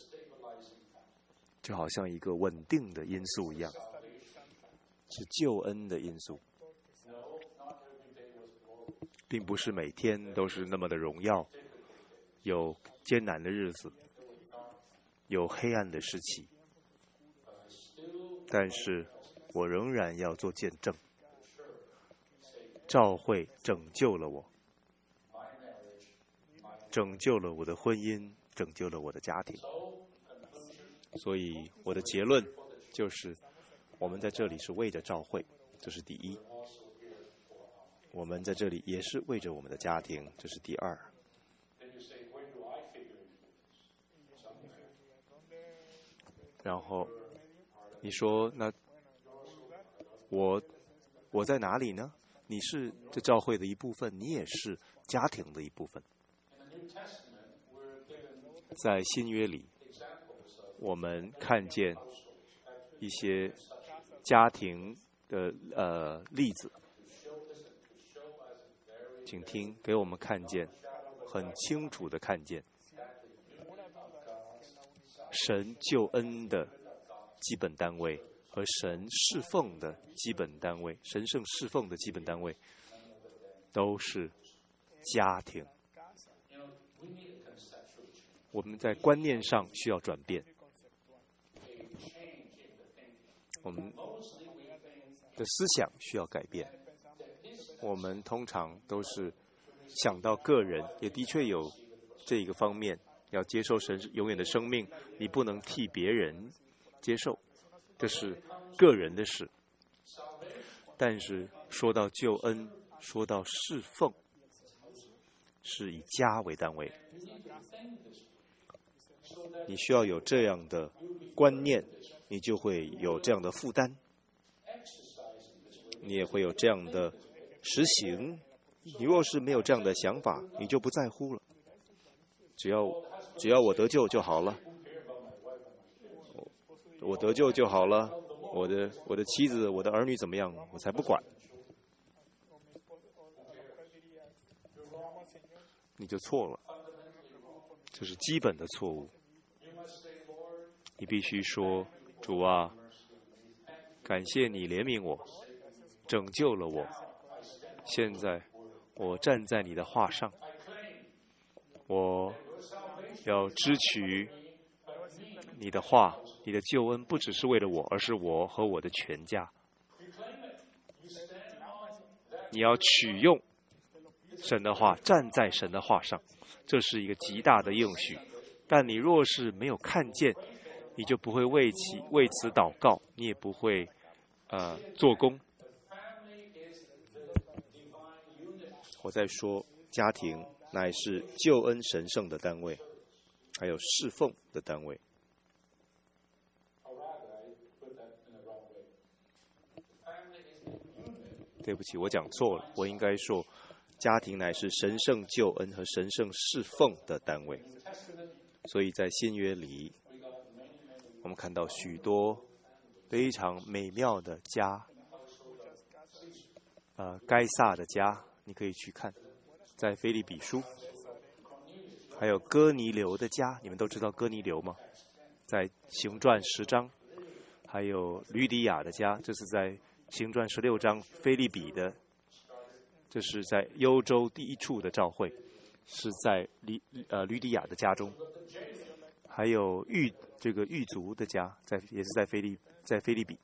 就好像一个稳定的因素一样，是救恩的因素，并不是每天都是那么的荣耀，有艰难的日子，有黑暗的时期。但是我仍然要做见证，教会拯救了我，拯救了我的婚姻，拯救了我的家庭。所以我的结论就是，我们在这里是为着教会，这是第一；我们在这里也是为着我们的家庭，这是第二。然后你说，那我我在哪里呢？你是这教会的一部分，你也是家庭的一部分。在新约里，我们看见一些家庭的呃例子，请听，给我们看见，很清楚的看见神救恩的基本单位和神侍奉的基本单位，神圣侍奉的基本单位都是家庭。我们在观念上需要转变，我们的思想需要改变。我们通常都是想到个人，也的确有这一个方面，要接受神永远的生命，你不能替别人接受，这是个人的事。但是说到救恩，说到侍奉，是以家为单位。你需要有这样的观念，你就会有这样的负担，你也会有这样的实行。你若是没有这样的想法，你就不在乎了。只要只要我得救就好了，我得救就好了，我的我的妻子我的儿女怎么样，我才不管。你就错了，这是基本的错误。你必须说，主啊，感谢你怜悯我，拯救了我，现在我站在你的话上，我要支取你的话，你的救恩不只是为了我，而是我和我的全家。你要取用神的话，站在神的话上，这是一个极大的应许。但你若是没有看见，你就不会为其为此祷告，你也不会呃做工。我在说，家庭乃是救恩神圣的单位，还有侍奉的单位。对不起，我讲错了，我应该说，家庭乃是神圣救恩和神圣侍奉的单位。所以在新约里，我们看到许多非常美妙的家，呃，该撒的家，你可以去看，在腓立比书，还有哥尼流的家，你们都知道哥尼流吗？ 在行传十章；还有吕底亚的家，这是在行传十六章腓立比的，这是在幽州第一处的教会，是在吕呃吕底亚的家中。还有狱这个狱卒的家，在也是在腓立在腓立比。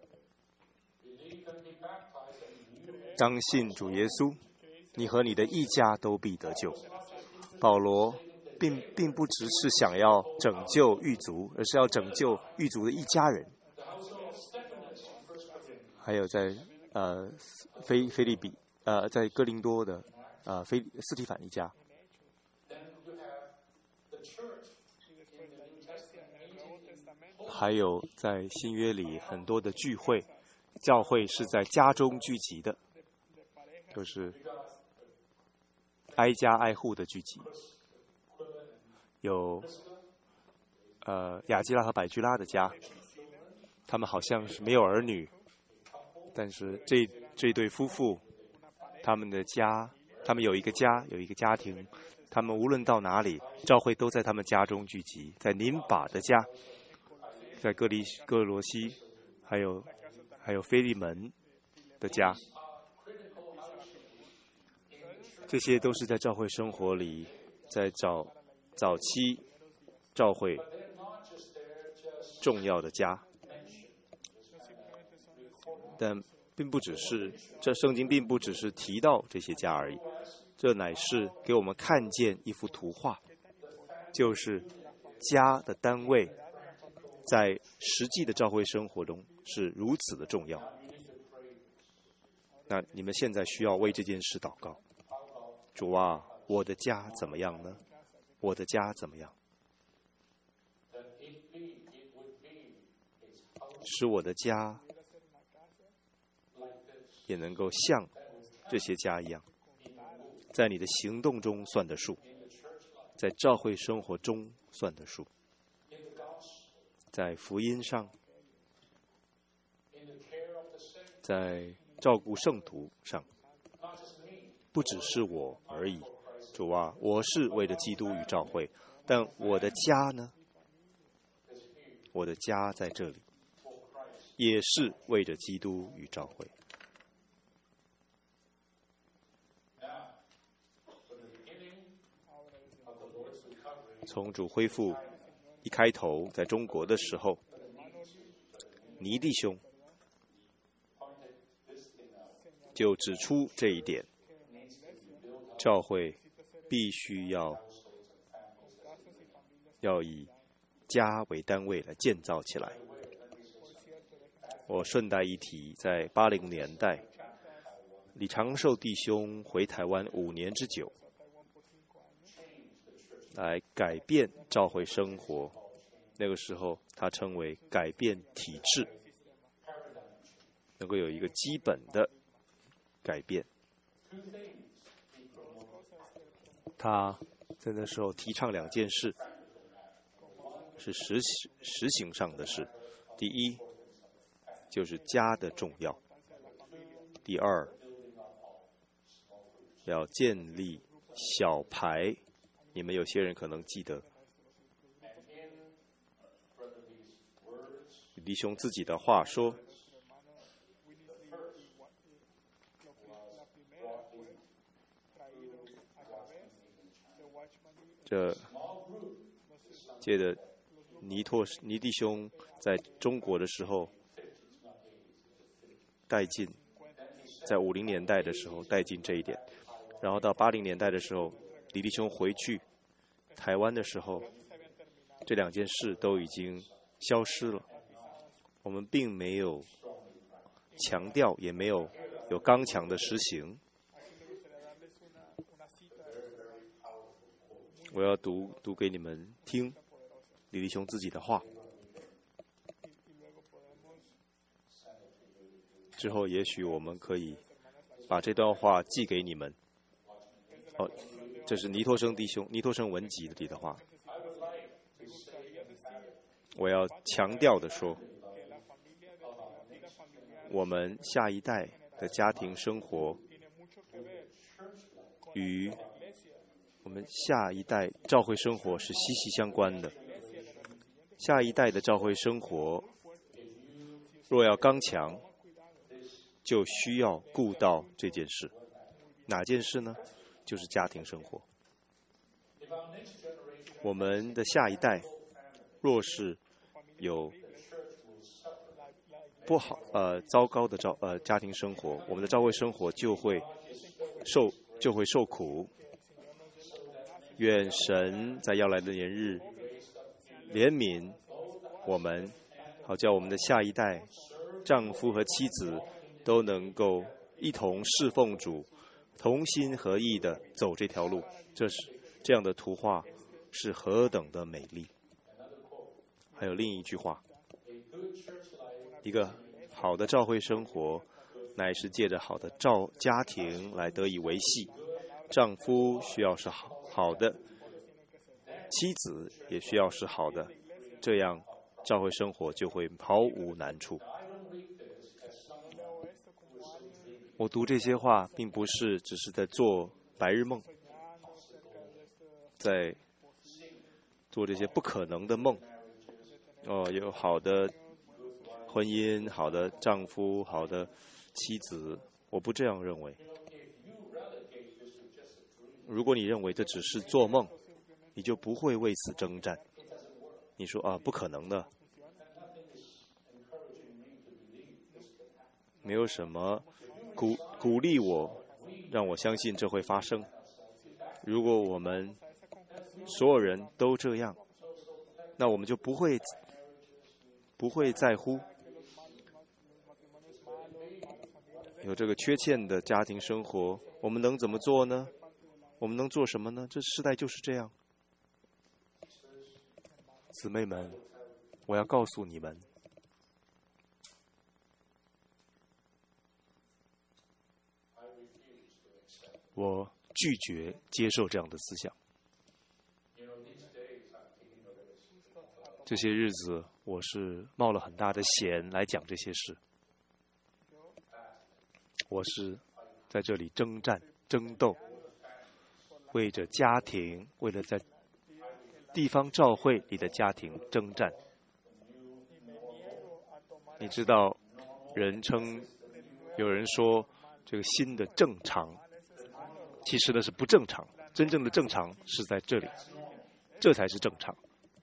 当信主耶稣，你和你的一家都必得救。保罗并并不只是想要拯救狱卒，而是要拯救狱卒的一家人。还有在呃菲菲利比呃在哥林多的呃菲斯提反一家。还有在新约里很多的聚会，教会是在家中聚集的，就是挨家挨户的聚集。有呃雅基拉和百居拉的家，他们好像是没有儿女，但是这这对夫妇，他们的家，他们有一个家，有一个家庭，他们无论到哪里，教会都在他们家中聚集。在宁巴的家，在哥利哥罗西，还有还有腓利门的家，这些都是在教会生活里，在早早期教会重要的家。但并不只是这圣经并不只是提到这些家而已，这乃是给我们看见一幅图画，就是家的单位在实际的教会生活中是如此的重要。那你们现在需要为这件事祷告。主啊，我的家怎么样呢？我的家怎么样？使我的家也能够像这些家一样，在你的行动中算得数，在教会生活中算得数，在福音上，在照顾圣徒上，不只是我而已。主啊，我是为了基督与教会，但我的家呢？我的家在这里，也是为着基督与教会。从主恢复一开头，在中国的时候，倪弟兄就指出这一点，教会必须要要以家为单位来建造起来。我顺带一提，在八零年代，李长寿弟兄回台湾五年之久，来改变教会生活。那个时候，他称为改变体制，能够有一个基本的改变。他在那时候提倡两件事，是实实行上的事。第一，就是家的重要；第二，要建立小牌。你们有些人可能记得弟兄自己的话说，这借着尼托尼弟兄在中国的时候带进，在五零年代的时候带进这一点，然后到八零年代的时候，李弟兄回去台湾的时候，这两件事都已经消失了。我们并没有强调，也没有有刚强的实行。我要读读给你们听李弟兄自己的话，之后也许我们可以把这段话寄给你们。哦，这是尼托生弟兄、尼托生文集里的话。我要强调的说，我们下一代的家庭生活与我们下一代教会生活是息息相关的。 下一代的教会生活若要刚强，就需要顾到这件事。哪件事呢？就是家庭生活。我们的下一代若是有不好呃糟糕的教呃家庭生活，我们的教会生活就会受就会受苦。愿神在要来的年日怜悯我们，好叫我们的下一代丈夫和妻子都能够一同侍奉主，同心合意的走这条路。这是这样的图画是何等的美丽。还有另一句话，一个好的教会生活乃是借着好的照家庭来得以维系。丈夫需要是好好的，妻子也需要是好的，这样教会生活就会毫无难处。我读这些话并不是只是在做白日梦，在做这些不可能的梦。哦，有好的婚姻，好的丈夫，好的妻子，我不这样认为。如果你认为这只是做梦，你就不会为此征战。你说啊，不可能的，没有什么鼓鼓励我，让我相信这会发生。如果我们所有人都这样，那我们就不会不会在乎有这个缺陷的家庭生活。我们能怎么做呢？我们能做什么呢？这时代就是这样。姊妹们，我要告诉你们，我拒绝接受这样的思想。这些日子，我是冒了很大的险来讲这些事。我是在这里征战、争斗，为着家庭，为了在地方教会里的家庭征战。你知道，人称有人说这个新的正常，其实呢是不正常。真正的正常是在这里，这才是正常。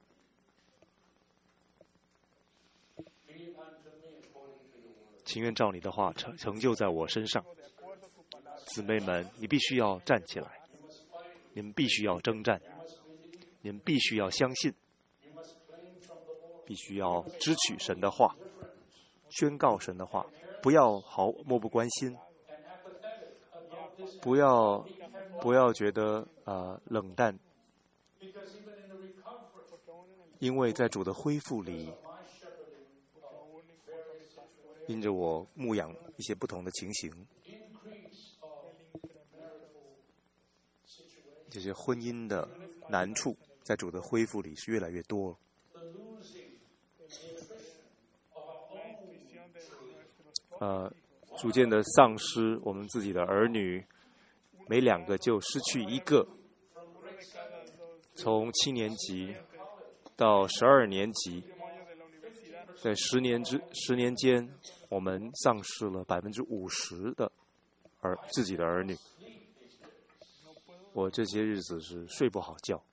情愿照你的话成成就在我身上。姊妹们，你必须要站起来，你们必须要征战，你们必须要相信，必须要支取神的话，宣告神的话，不要毫漠不关心，不要不要觉得呃冷淡，因为在主的恢复里，因着我牧养一些不同的情形，这些婚姻的难处在主的恢复里是越来越多。呃，逐渐的丧失我们自己的儿女，每两个就失去一个。从七年级到十二年级，在十年之十年间，我们丧失了百分之五十的儿自己的儿女。我这些日子是睡不好觉。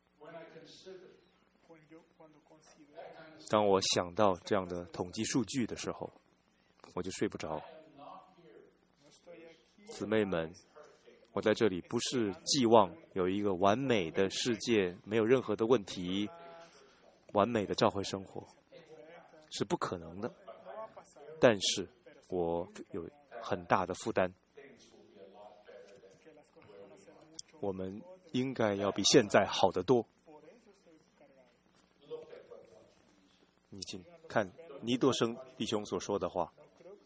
当我想到这样的统计数据的时候，我就睡不着。姊妹们，我在这里不是寄望有一个完美的世界，没有任何的问题，完美的教会生活是不可能的。但是我有很大的负担，我们应该要比现在好得多。你请看尼多生弟兄所说的话，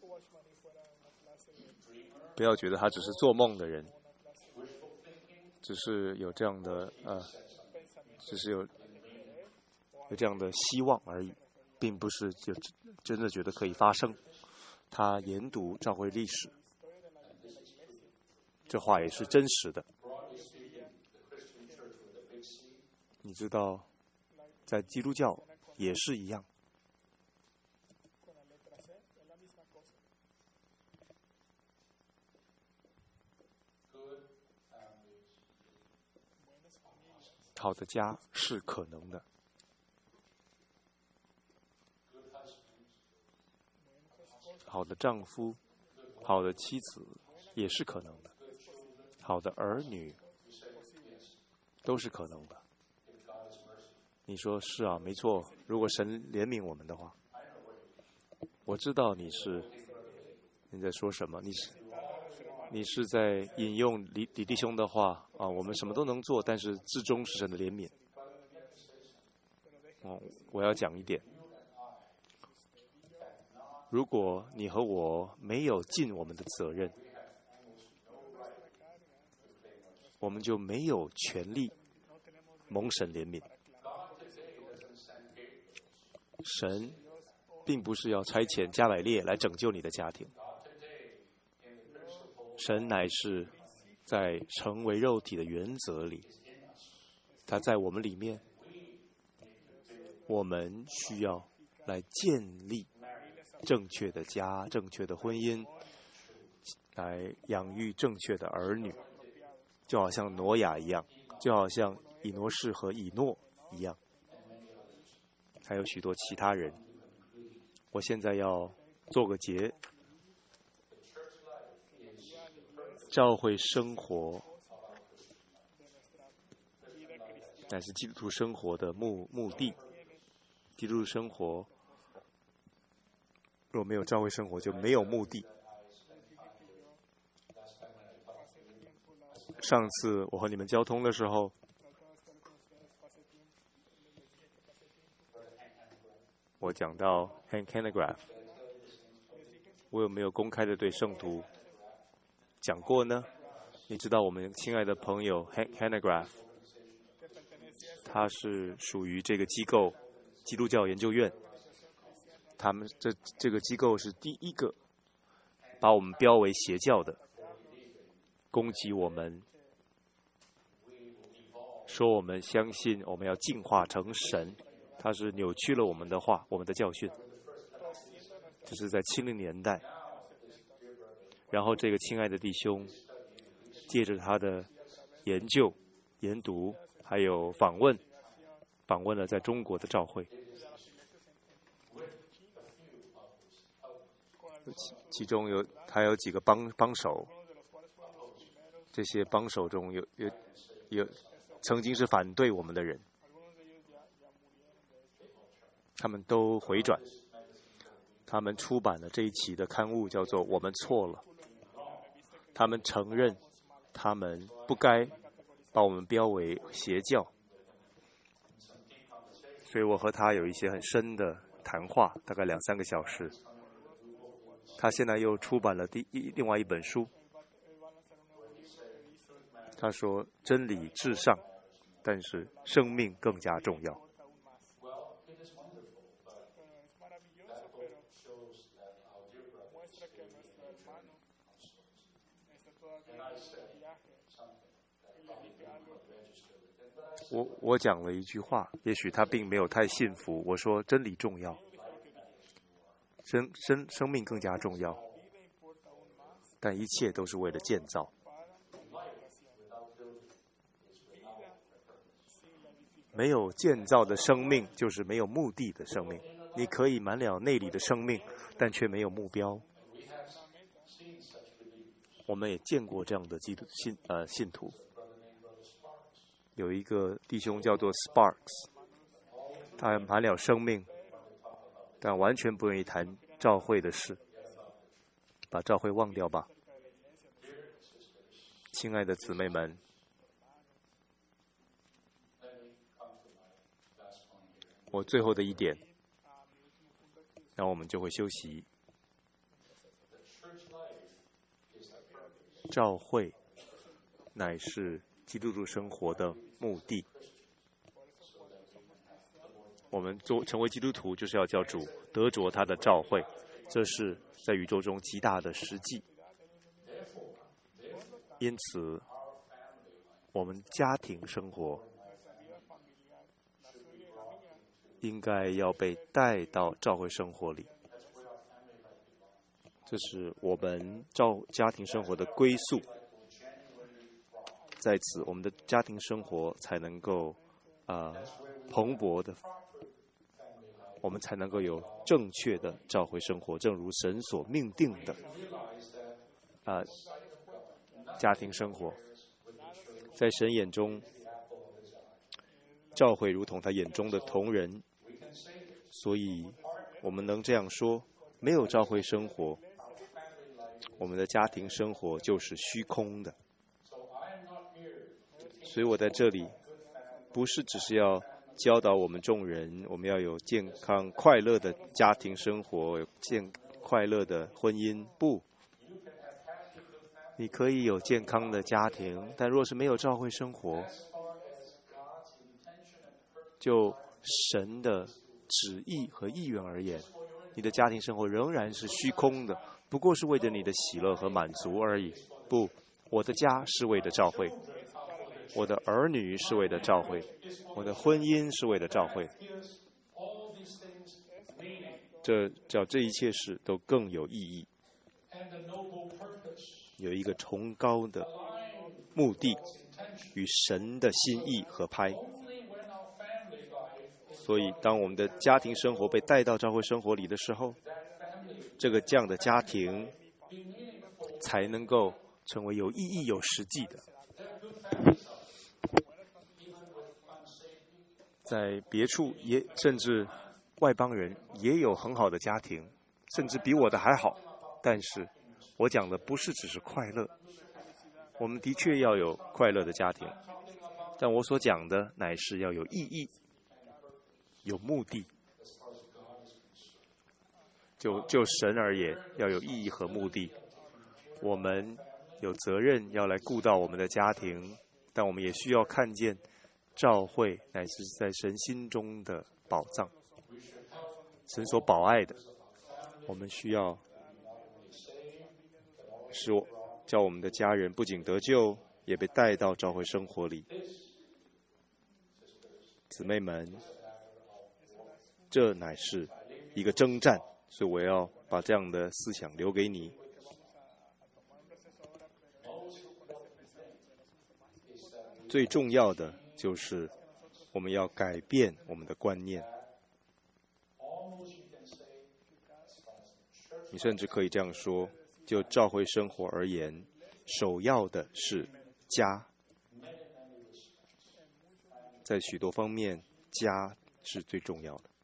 不要觉得他只是做梦的人，只是有这样的呃，只是有有这样的希望而已，并不是就真的觉得可以发生。他研读教会历史，这话也是真实的。你知道，在基督教也是一样。好的家是可能的，好的丈夫、好的妻子也是可能的，好的儿女都是可能的。你说是啊，没错。如果神怜悯我们的话，我知道你是你在说什么，你是你是在引用李李弟兄的话啊，我们什么都能做，但是至终是神的怜悯。哦，我要讲一点，如果你和我没有尽我们的责任，我们就没有权利蒙神怜悯。神并不是要差遣加百列来拯救你的家庭，神乃是在成为肉体的原则里，他在我们里面，我们需要来建立正确的家、正确的婚姻，来养育正确的儿女，就好像挪亚一样，就好像以挪士和以诺一样，还有许多其他人。我现在要做个结，教会生活乃是基督徒生活的目目的。基督徒生活若没有教会生活，就没有目的。上次我和你们交通的时候，我讲到 Hank Hanegraaff， 我有没有公开的对圣徒讲过呢？你知道我们亲爱的朋友 Hank Hanegraaff， 他是属于这个机构基督教研究院，他们这这个机构是第一个把我们标为邪教的，攻击我们，说我们相信我们要进化成神，他是扭曲了我们的话，我们的教训。这是在七零年代，然后这个亲爱的弟兄借着他的研究、研读，还有访问，访问了在中国的教会，其其中有他有几个帮帮手，这些帮手中有有有曾经是反对我们的人，他们都回转，他们出版了这一期的刊物，叫做《我们错了》。他们承认，他们不该把我们标为邪教。所以我和他有一些很深的谈话，大概两三个小时。他现在又出版了第一另外一本书。他说：“真理至上，但是生命更加重要。”我我讲了一句话，也许他并没有太信服。我说真理重要，生生生命更加重要，但一切都是为了建造。没有建造的生命，就是没有目的的生命。你可以满了内里的生命，但却没有目标。我们也见过这样的基督信呃信徒。有一个弟兄叫做 Sparks， 他满了生命，但完全不愿意谈教会的事，把教会忘掉吧。亲爱的姊妹们，我最后的一点，然后我们就会休息。教会乃是基督徒生活的目的。我们做成为基督徒，就是要叫主得着他的召会，这是在宇宙中极大的实际。因此，我们家庭生活应该要被带到教会生活里。这是我们照家庭生活的归宿，在此我们的家庭生活才能够啊、呃、蓬勃的，我们才能够有正确的教会生活，正如神所命定的啊、呃、家庭生活。在神眼中，教会如同他眼中的瞳人，所以我们能这样说：没有教会生活，我们的家庭生活就是虚空的。所以我在这里不是只是要教导我们众人，我们要有健康快乐的家庭生活，有健快乐的婚姻。不，你可以有健康的家庭，但若是没有教会生活，就神的旨意和意愿而言，你的家庭生活仍然是虚空的，不过是为着你的喜乐和满足而已。不，我的家是为了教会，我的儿女是为了教会，我的婚姻是为了教会。这叫这一切事都更有意义，有一个崇高的目的与神的心意合拍。所以当我们的家庭生活被带到教会生活里的时候，这个这样的家庭才能够成为有意义有实际的。在别处也甚至外邦人也有很好的家庭，甚至比我的还好，但是我讲的不是只是快乐，我们的确要有快乐的家庭，但我所讲的乃是要有意义有目的。就就神而言，要有意义和目的。我们有责任要来顾到我们的家庭，但我们也需要看见教会乃是在神心中的宝藏，神所宝爱的。我们需要使我叫我们的家人不仅得救，也被带到教会生活里。姊妹们，这乃是一个征战，所以我要把这样的思想留给你。最重要的就是我们要改变我们的观念。你甚至可以这样说，就教会生活而言，首要的是家。在许多方面，家是最重要的。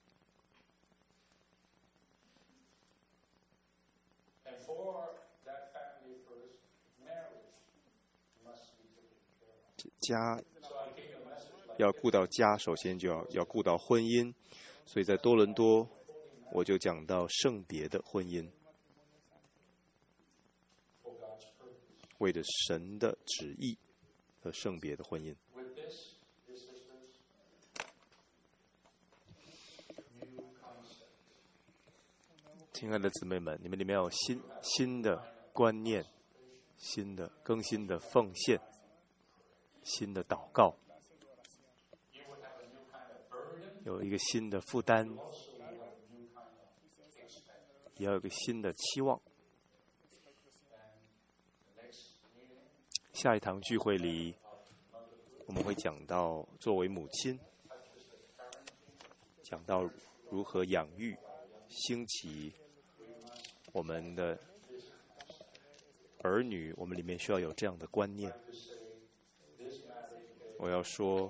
家要顾到家，首先就要要顾到婚姻，所以在多伦多，我就讲到圣别的婚姻，为着神的旨意和圣别的婚姻。亲爱的姊妹们，你们里面有新新的观念，新的更新的奉献，新的祷告，有一个新的负担，也要有一个新的期望。下一堂聚会里，我们会讲到作为母亲，讲到如何养育、兴起我们的儿女，我们里面需要有这样的观念。我要说，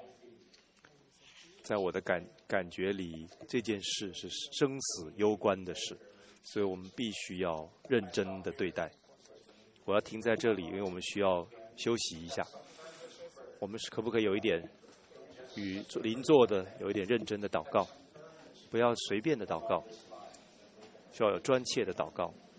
在我的感感觉里，这件事是生死攸关的事，所以我们必须要认真的对待。我要停在这里，因为我们需要休息一下。我们是可不可以有一点与邻座的有一点认真的祷告，不要随便的祷告，需要有专切的祷告。